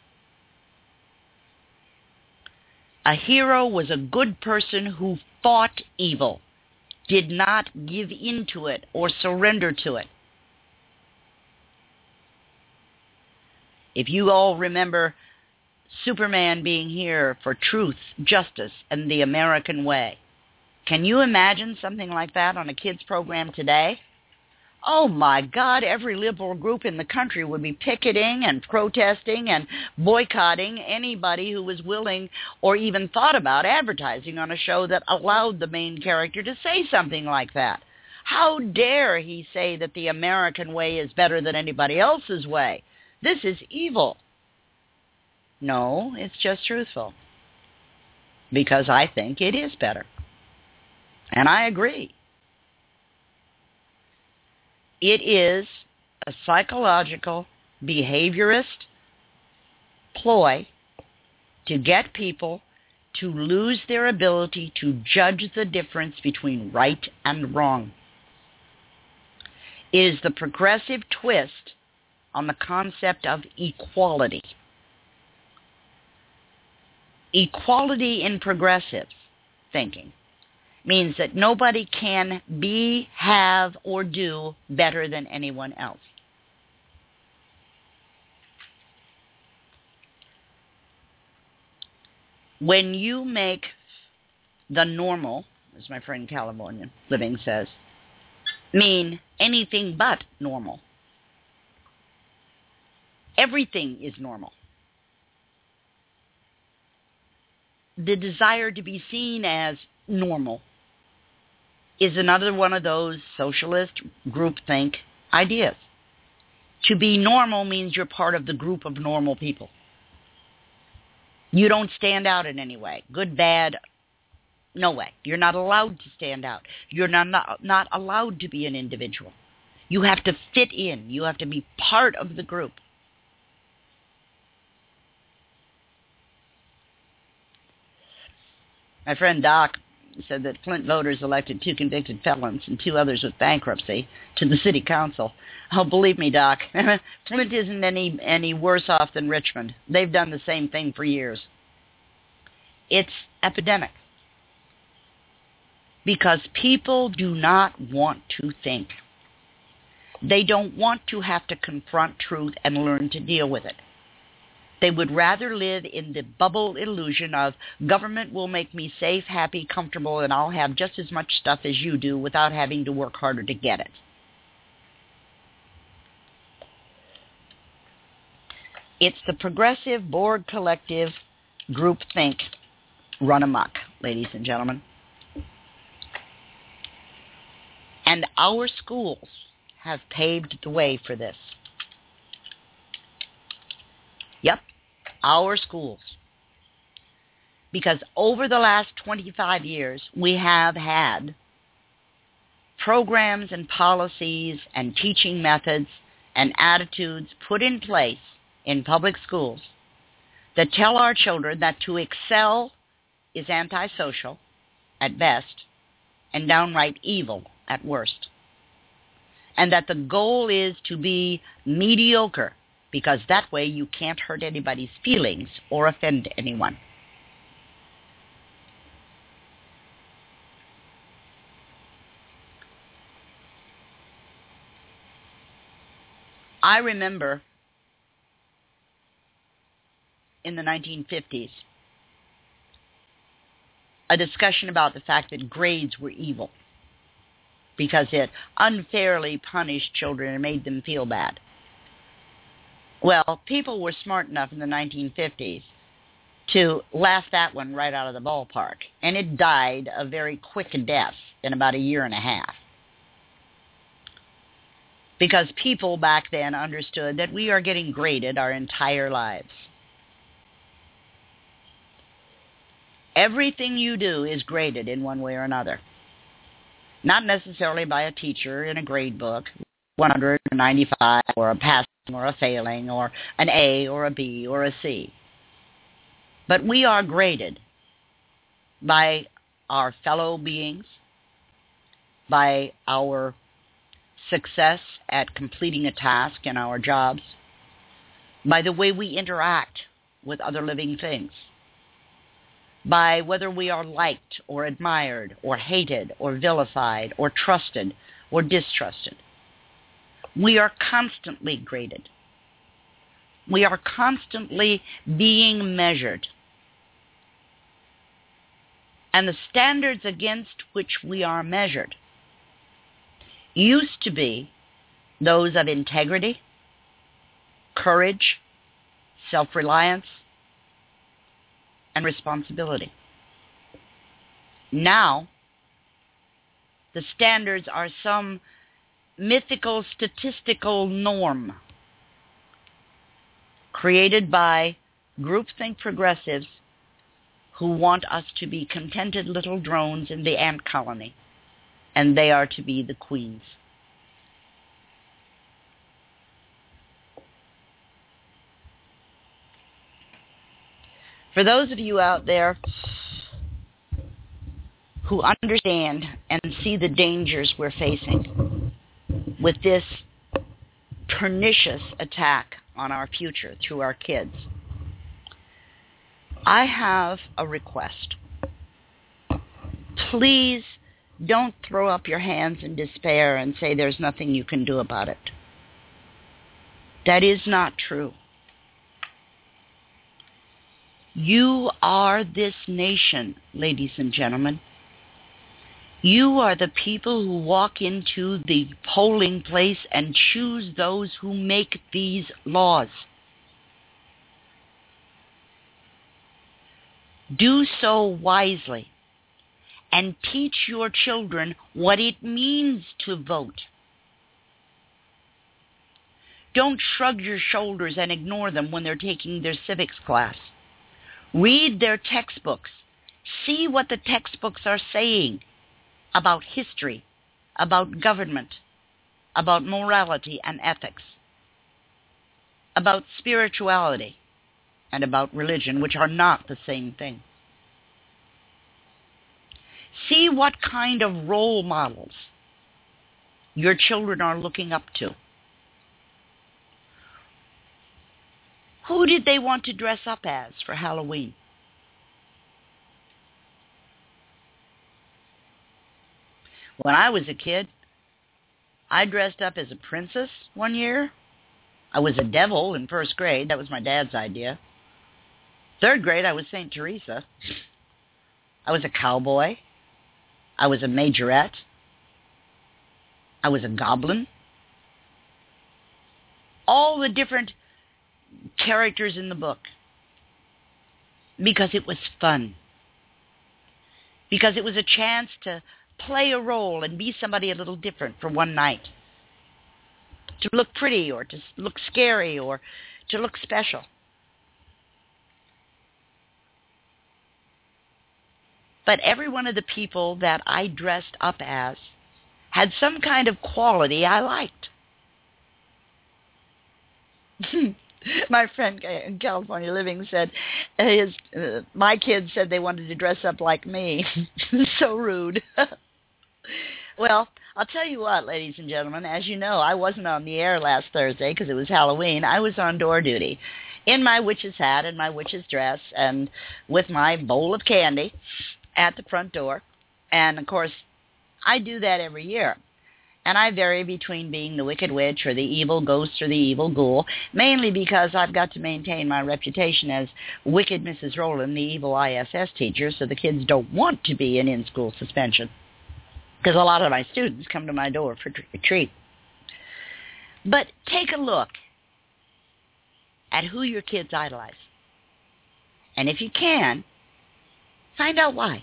A hero was a good person who fought evil, did not give in to it or surrender to it. If you all remember Superman being here for truth, justice, and the American way, can you imagine something like that on a kids program today? Oh my God, every liberal group in the country would be picketing and protesting and boycotting anybody who was willing or even thought about advertising on a show that allowed the main character to say something like that. How dare he say that the American way is better than anybody else's way? This is evil. No, it's just truthful. Because I think it is better. And I agree. It is a psychological behaviorist ploy to get people to lose their ability to judge the difference between right and wrong. It is the progressive twist on the concept of equality. Equality in progressive thinking means that nobody can be, have, or do better than anyone else. When you make the normal, as my friend California Living says, mean anything but normal, everything is normal. The desire to be seen as normal is another one of those socialist groupthink ideas. To be normal means you're part of the group of normal people. You don't stand out in any way. Good, bad, no way. You're not allowed to stand out. You're not, not, not allowed to be an individual. You have to fit in. You have to be part of the group. My friend Doc said that Flint voters elected two convicted felons and two others with bankruptcy to the city council. Oh, believe me, Doc, Flint isn't any any worse off than Richmond. They've done the same thing for years. It's epidemic. Because people do not want to think. They don't want to have to confront truth and learn to deal with it. They would rather live in the bubble illusion of government will make me safe, happy, comfortable, and I'll have just as much stuff as you do without having to work harder to get it. It's the progressive Borg collective groupthink run amok, ladies and gentlemen. And our schools have paved the way for this. Yep, our schools. Because over the last twenty-five years, we have had programs and policies and teaching methods and attitudes put in place in public schools that tell our children that to excel is antisocial at best and downright evil at worst. And that the goal is to be mediocre, because that way you can't hurt anybody's feelings or offend anyone. I remember in the nineteen fifties a discussion about the fact that grades were evil because it unfairly punished children and made them feel bad. Well, people were smart enough in the nineteen fifties to laugh that one right out of the ballpark, and it died a very quick death in about a year and a half. Because people back then understood that we are getting graded our entire lives. Everything you do is graded in one way or another. Not necessarily by a teacher in a grade book, one hundred ninety-five, or a passing or a failing, or an A or a B or a C. But we are graded by our fellow beings, by our success at completing a task in our jobs, by the way we interact with other living things, by whether we are liked or admired or hated or vilified or trusted or distrusted. We are constantly graded. We are constantly being measured. And the standards against which we are measured used to be those of integrity, courage, self-reliance, and responsibility. Now, the standards are some mythical statistical norm created by groupthink progressives who want us to be contented little drones in the ant colony, and they are to be the queens. For those of you out there who understand and see the dangers we're facing with this pernicious attack on our future through our kids, I have a request. Please don't throw up your hands in despair and say there's nothing you can do about it. That is not true. You are this nation, ladies and gentlemen. You are the people who walk into the polling place and choose those who make these laws. Do so wisely and teach your children what it means to vote. Don't shrug your shoulders and ignore them when they're taking their civics class. Read their textbooks. See what the textbooks are saying about history, about government, about morality and ethics, about spirituality, and about religion, which are not the same thing. See what kind of role models your children are looking up to. Who did they want to dress up as for Halloween? When I was a kid, I dressed up as a princess one year. I was a devil in first grade. That was my dad's idea. Third grade, I was Saint Teresa. I was a cowboy. I was a majorette. I was a goblin. All the different characters in the book. Because it was fun. Because it was a chance to play a role and be somebody a little different for one night. To look pretty or to look scary or to look special. But every one of the people that I dressed up as had some kind of quality I liked. My friend in California Living said, his, uh, my kids said they wanted to dress up like me. So rude. Well, I'll tell you what, ladies and gentlemen, as you know, I wasn't on the air last Thursday because it was Halloween. I was on door duty in my witch's hat and my witch's dress and with my bowl of candy at the front door. And, of course, I do that every year. And I vary between being the wicked witch or the evil ghost or the evil ghoul, mainly because I've got to maintain my reputation as Wicked Missus Rowland, the evil I S S teacher, so the kids don't want to be in in-school suspension. Because a lot of my students come to my door for trick-or-treat. But take a look at who your kids idolize. And if you can, find out why.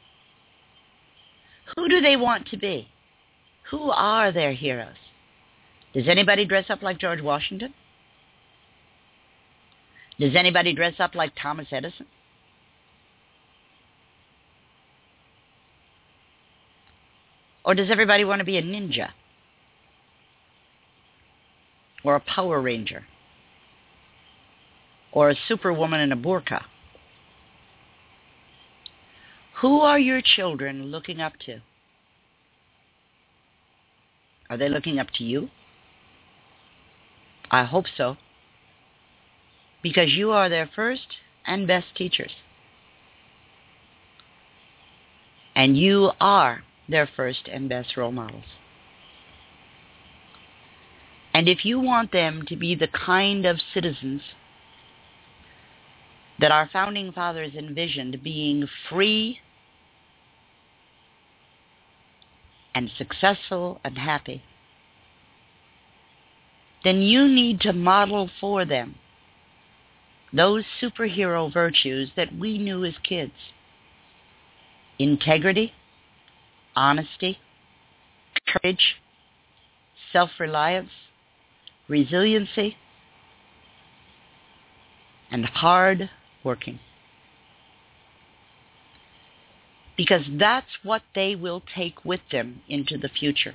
Who do they want to be? Who are their heroes? Does anybody dress up like George Washington? Does anybody dress up like Thomas Edison? Or does everybody want to be a ninja? Or a Power Ranger? Or a superwoman in a burqa? Who are your children looking up to? Are they looking up to you? I hope so. Because you are their first and best teachers. And you are their first and best role models. And if you want them to be the kind of citizens that our founding fathers envisioned, being free and successful and happy, then you need to model for them those superhero virtues that we knew as kids. Integrity, honesty, courage, self-reliance, resiliency, and hard working. Because that's what they will take with them into the future.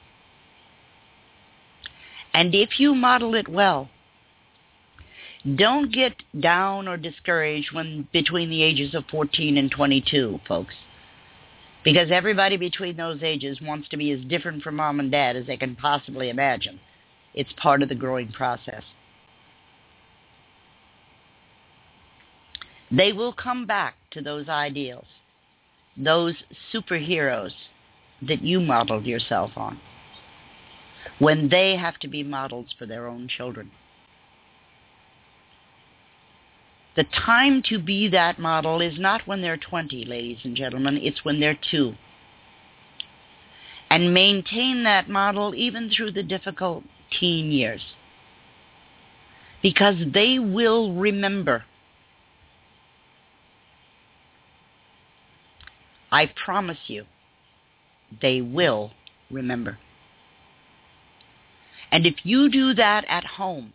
And if you model it well, don't get down or discouraged when between the ages of fourteen and twenty-two, folks. Because everybody between those ages wants to be as different from mom and dad as they can possibly imagine. It's part of the growing process. They will come back to those ideals, those superheroes that you modeled yourself on, when they have to be models for their own children. The time to be that model is not when they're twenty, ladies and gentlemen. It's when they're two. And maintain that model even through the difficult teen years. Because they will remember. I promise you, they will remember. And if you do that at home,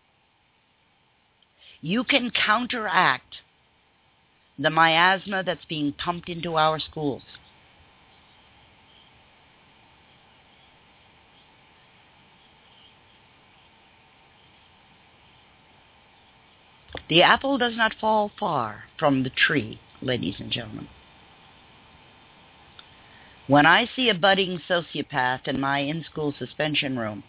you can counteract the miasma that's being pumped into our schools. The apple does not fall far from the tree, ladies and gentlemen. When I see a budding sociopath in my in-school suspension room,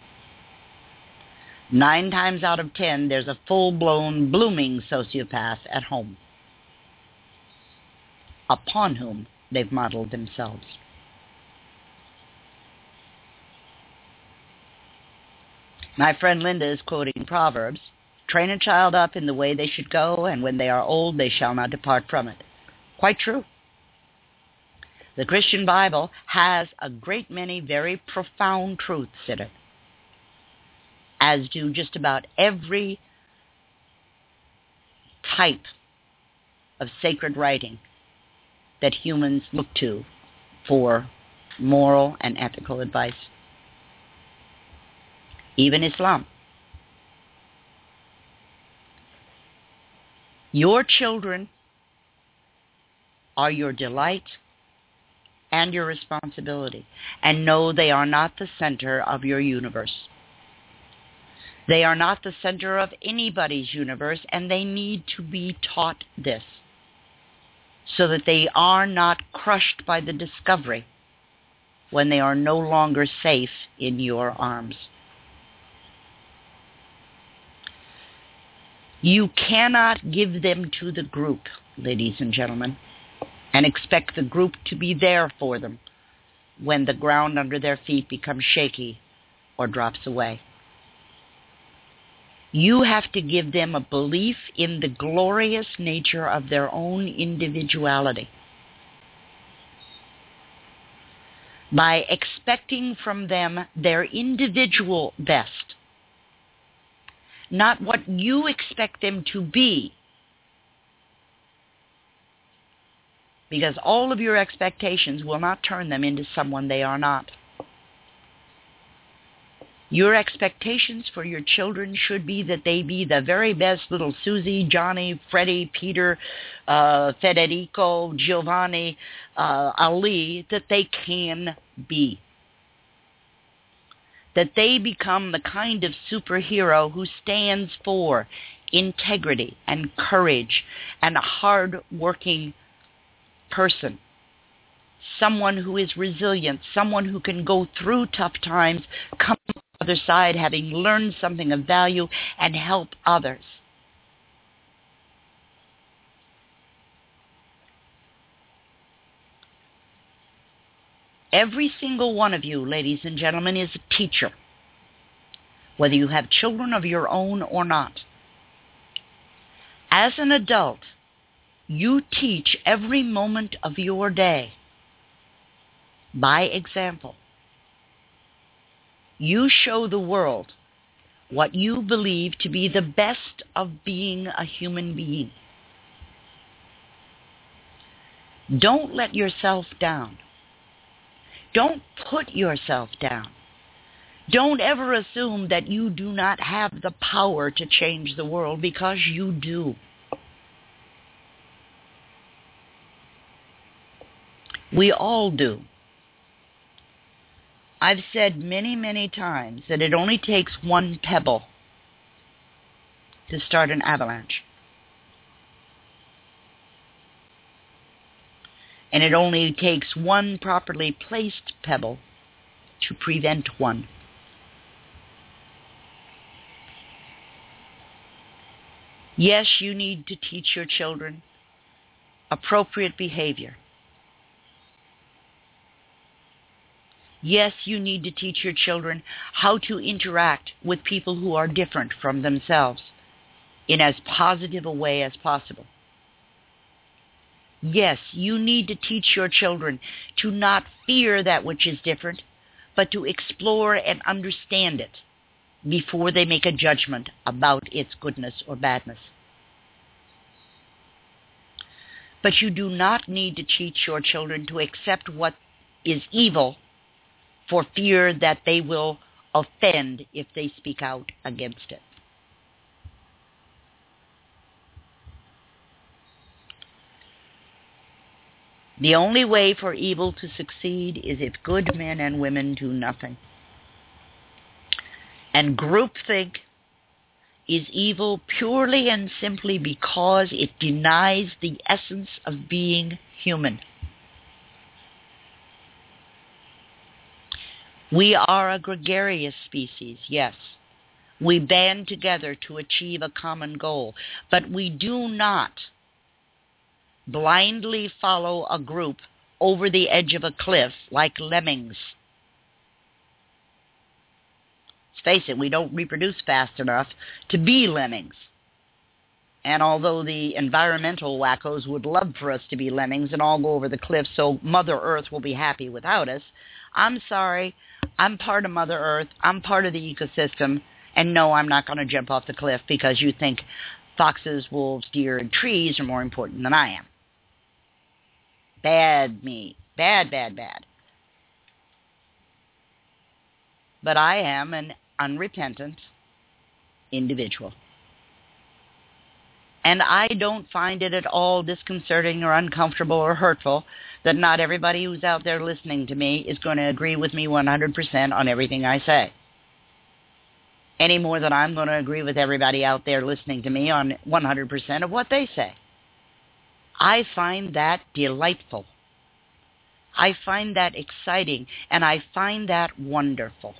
nine times out of ten, there's a full-blown, blooming sociopath at home, upon whom they've modeled themselves. My friend Linda is quoting Proverbs. Train a child up in the way they should go, and when they are old, they shall not depart from it. Quite true. The Christian Bible has a great many very profound truths in it, as do just about every type of sacred writing that humans look to for moral and ethical advice. Even Islam. Your children are your delight and your responsibility, and know they are not the center of your universe. They are not the center of anybody's universe, and they need to be taught this so that they are not crushed by the discovery when they are no longer safe in your arms. You cannot give them to the group, ladies and gentlemen, and expect the group to be there for them when the ground under their feet becomes shaky or drops away. You have to give them a belief in the glorious nature of their own individuality by expecting from them their individual best, not what you expect them to be, because all of your expectations will not turn them into someone they are not. Your expectations for your children should be that they be the very best little Susie, Johnny, Freddie, Peter, uh, Federico, Giovanni, uh, Ali, that they can be. That they become the kind of superhero who stands for integrity and courage and a hard-working person. Someone who is resilient, someone who can go through tough times, come on the other side having learned something of value, and help others. Every single one of you, ladies and gentlemen, is a teacher, whether you have children of your own or not. As an adult, you teach every moment of your day by example. You show the world what you believe to be the best of being a human being. Don't let yourself down. Don't put yourself down. Don't ever assume that you do not have the power to change the world, because you do. We all do. I've said many, many times that it only takes one pebble to start an avalanche. And it only takes one properly placed pebble to prevent one. Yes, you need to teach your children appropriate behavior. Yes, you need to teach your children how to interact with people who are different from themselves in as positive a way as possible. Yes, you need to teach your children to not fear that which is different, but to explore and understand it before they make a judgment about its goodness or badness. But you do not need to teach your children to accept what is evil for fear that they will offend if they speak out against it. The only way for evil to succeed is if good men and women do nothing. And groupthink is evil purely and simply because it denies the essence of being human. We are a gregarious species, yes. We band together to achieve a common goal, but we do not blindly follow a group over the edge of a cliff like lemmings, Let's face it, we don't reproduce fast enough to be lemmings. And although the environmental wackos would love for us to be lemmings and all go over the cliff so Mother Earth will be happy without us, I'm sorry, I'm part of Mother Earth, I'm part of the ecosystem, and no, I'm not going to jump off the cliff because you think foxes, wolves, deer, and trees are more important than I am. Bad me. Bad, bad, bad. But I am an unrepentant individual. And I don't find it at all disconcerting or uncomfortable or hurtful that not everybody who's out there listening to me is going to agree with me one hundred percent on everything I say. Any more than I'm going to agree with everybody out there listening to me on one hundred percent of what they say. I find that delightful. I find that exciting, and I find that wonderful.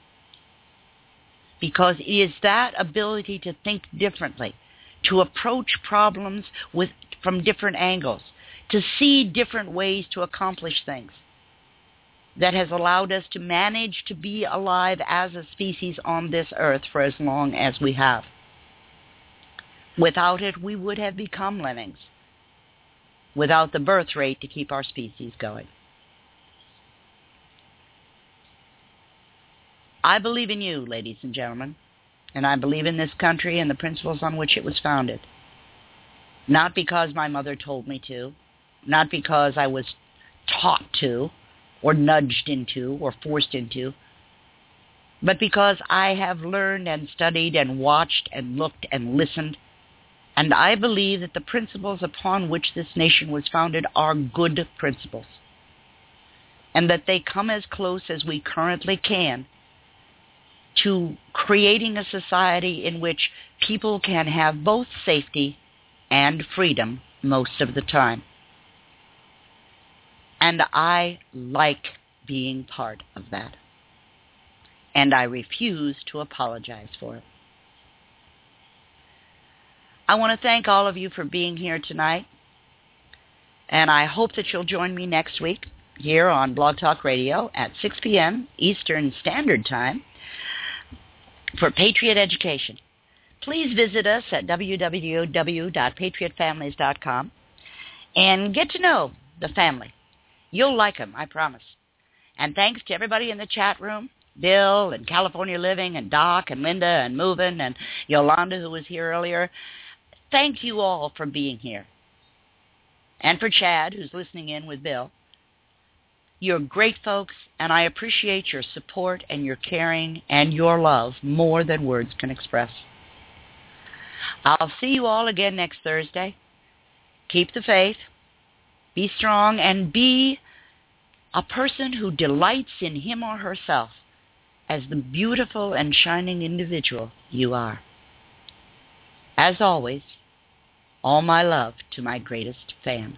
Because it is that ability to think differently, to approach problems with from different angles, to see different ways to accomplish things, that has allowed us to manage to be alive as a species on this earth for as long as we have. Without it, we would have become lemmings, without the birth rate to keep our species going. I believe in you, ladies and gentlemen, and I believe in this country and the principles on which it was founded. Not because my mother told me to, not because I was taught to, or nudged into, or forced into, but because I have learned and studied and watched and looked and listened, and I believe that the principles upon which this nation was founded are good principles, and that they come as close as we currently can to creating a society in which people can have both safety and freedom most of the time. And I like being part of that. And I refuse to apologize for it. I want to thank all of you for being here tonight. And I hope that you'll join me next week here on Blog Talk Radio at six p.m. Eastern Standard Time for Patriot Education. Please visit us at w w w dot patriot families dot com and get to know the family. You'll like them, I promise. And thanks to everybody in the chat room, Bill and California Living and Doc and Linda and Movin' and Yolanda, who was here earlier. Thank you all for being here. And for Chad, who's listening in with Bill. You're great folks, and I appreciate your support and your caring and your love more than words can express. I'll see you all again next Thursday. Keep the faith, be strong, and be a person who delights in him or herself as the beautiful and shining individual you are. As always, all my love to my greatest fan.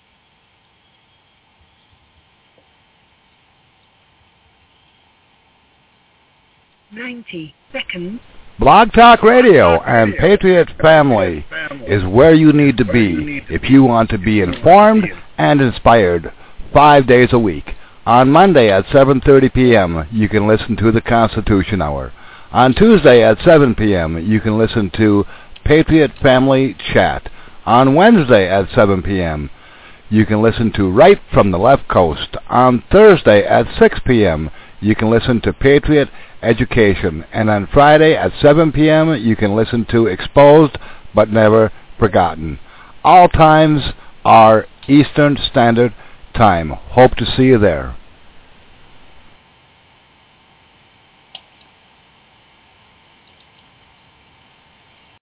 ninety seconds. Blog Talk Radio and Patriot Family is where you need to be if you want to be informed and inspired five days a week. On Monday at seven thirty p.m., you can listen to the Constitution Hour. On Tuesday at seven p.m., you can listen to Patriot Family Chat. On Wednesday at seven p.m., you can listen to Right from the Left Coast. On Thursday at six p.m., you can listen to Patriot Education. And on Friday at seven p.m., you can listen to Exposed But Never Forgotten. All times are Eastern Standard Time. Hope to see you there.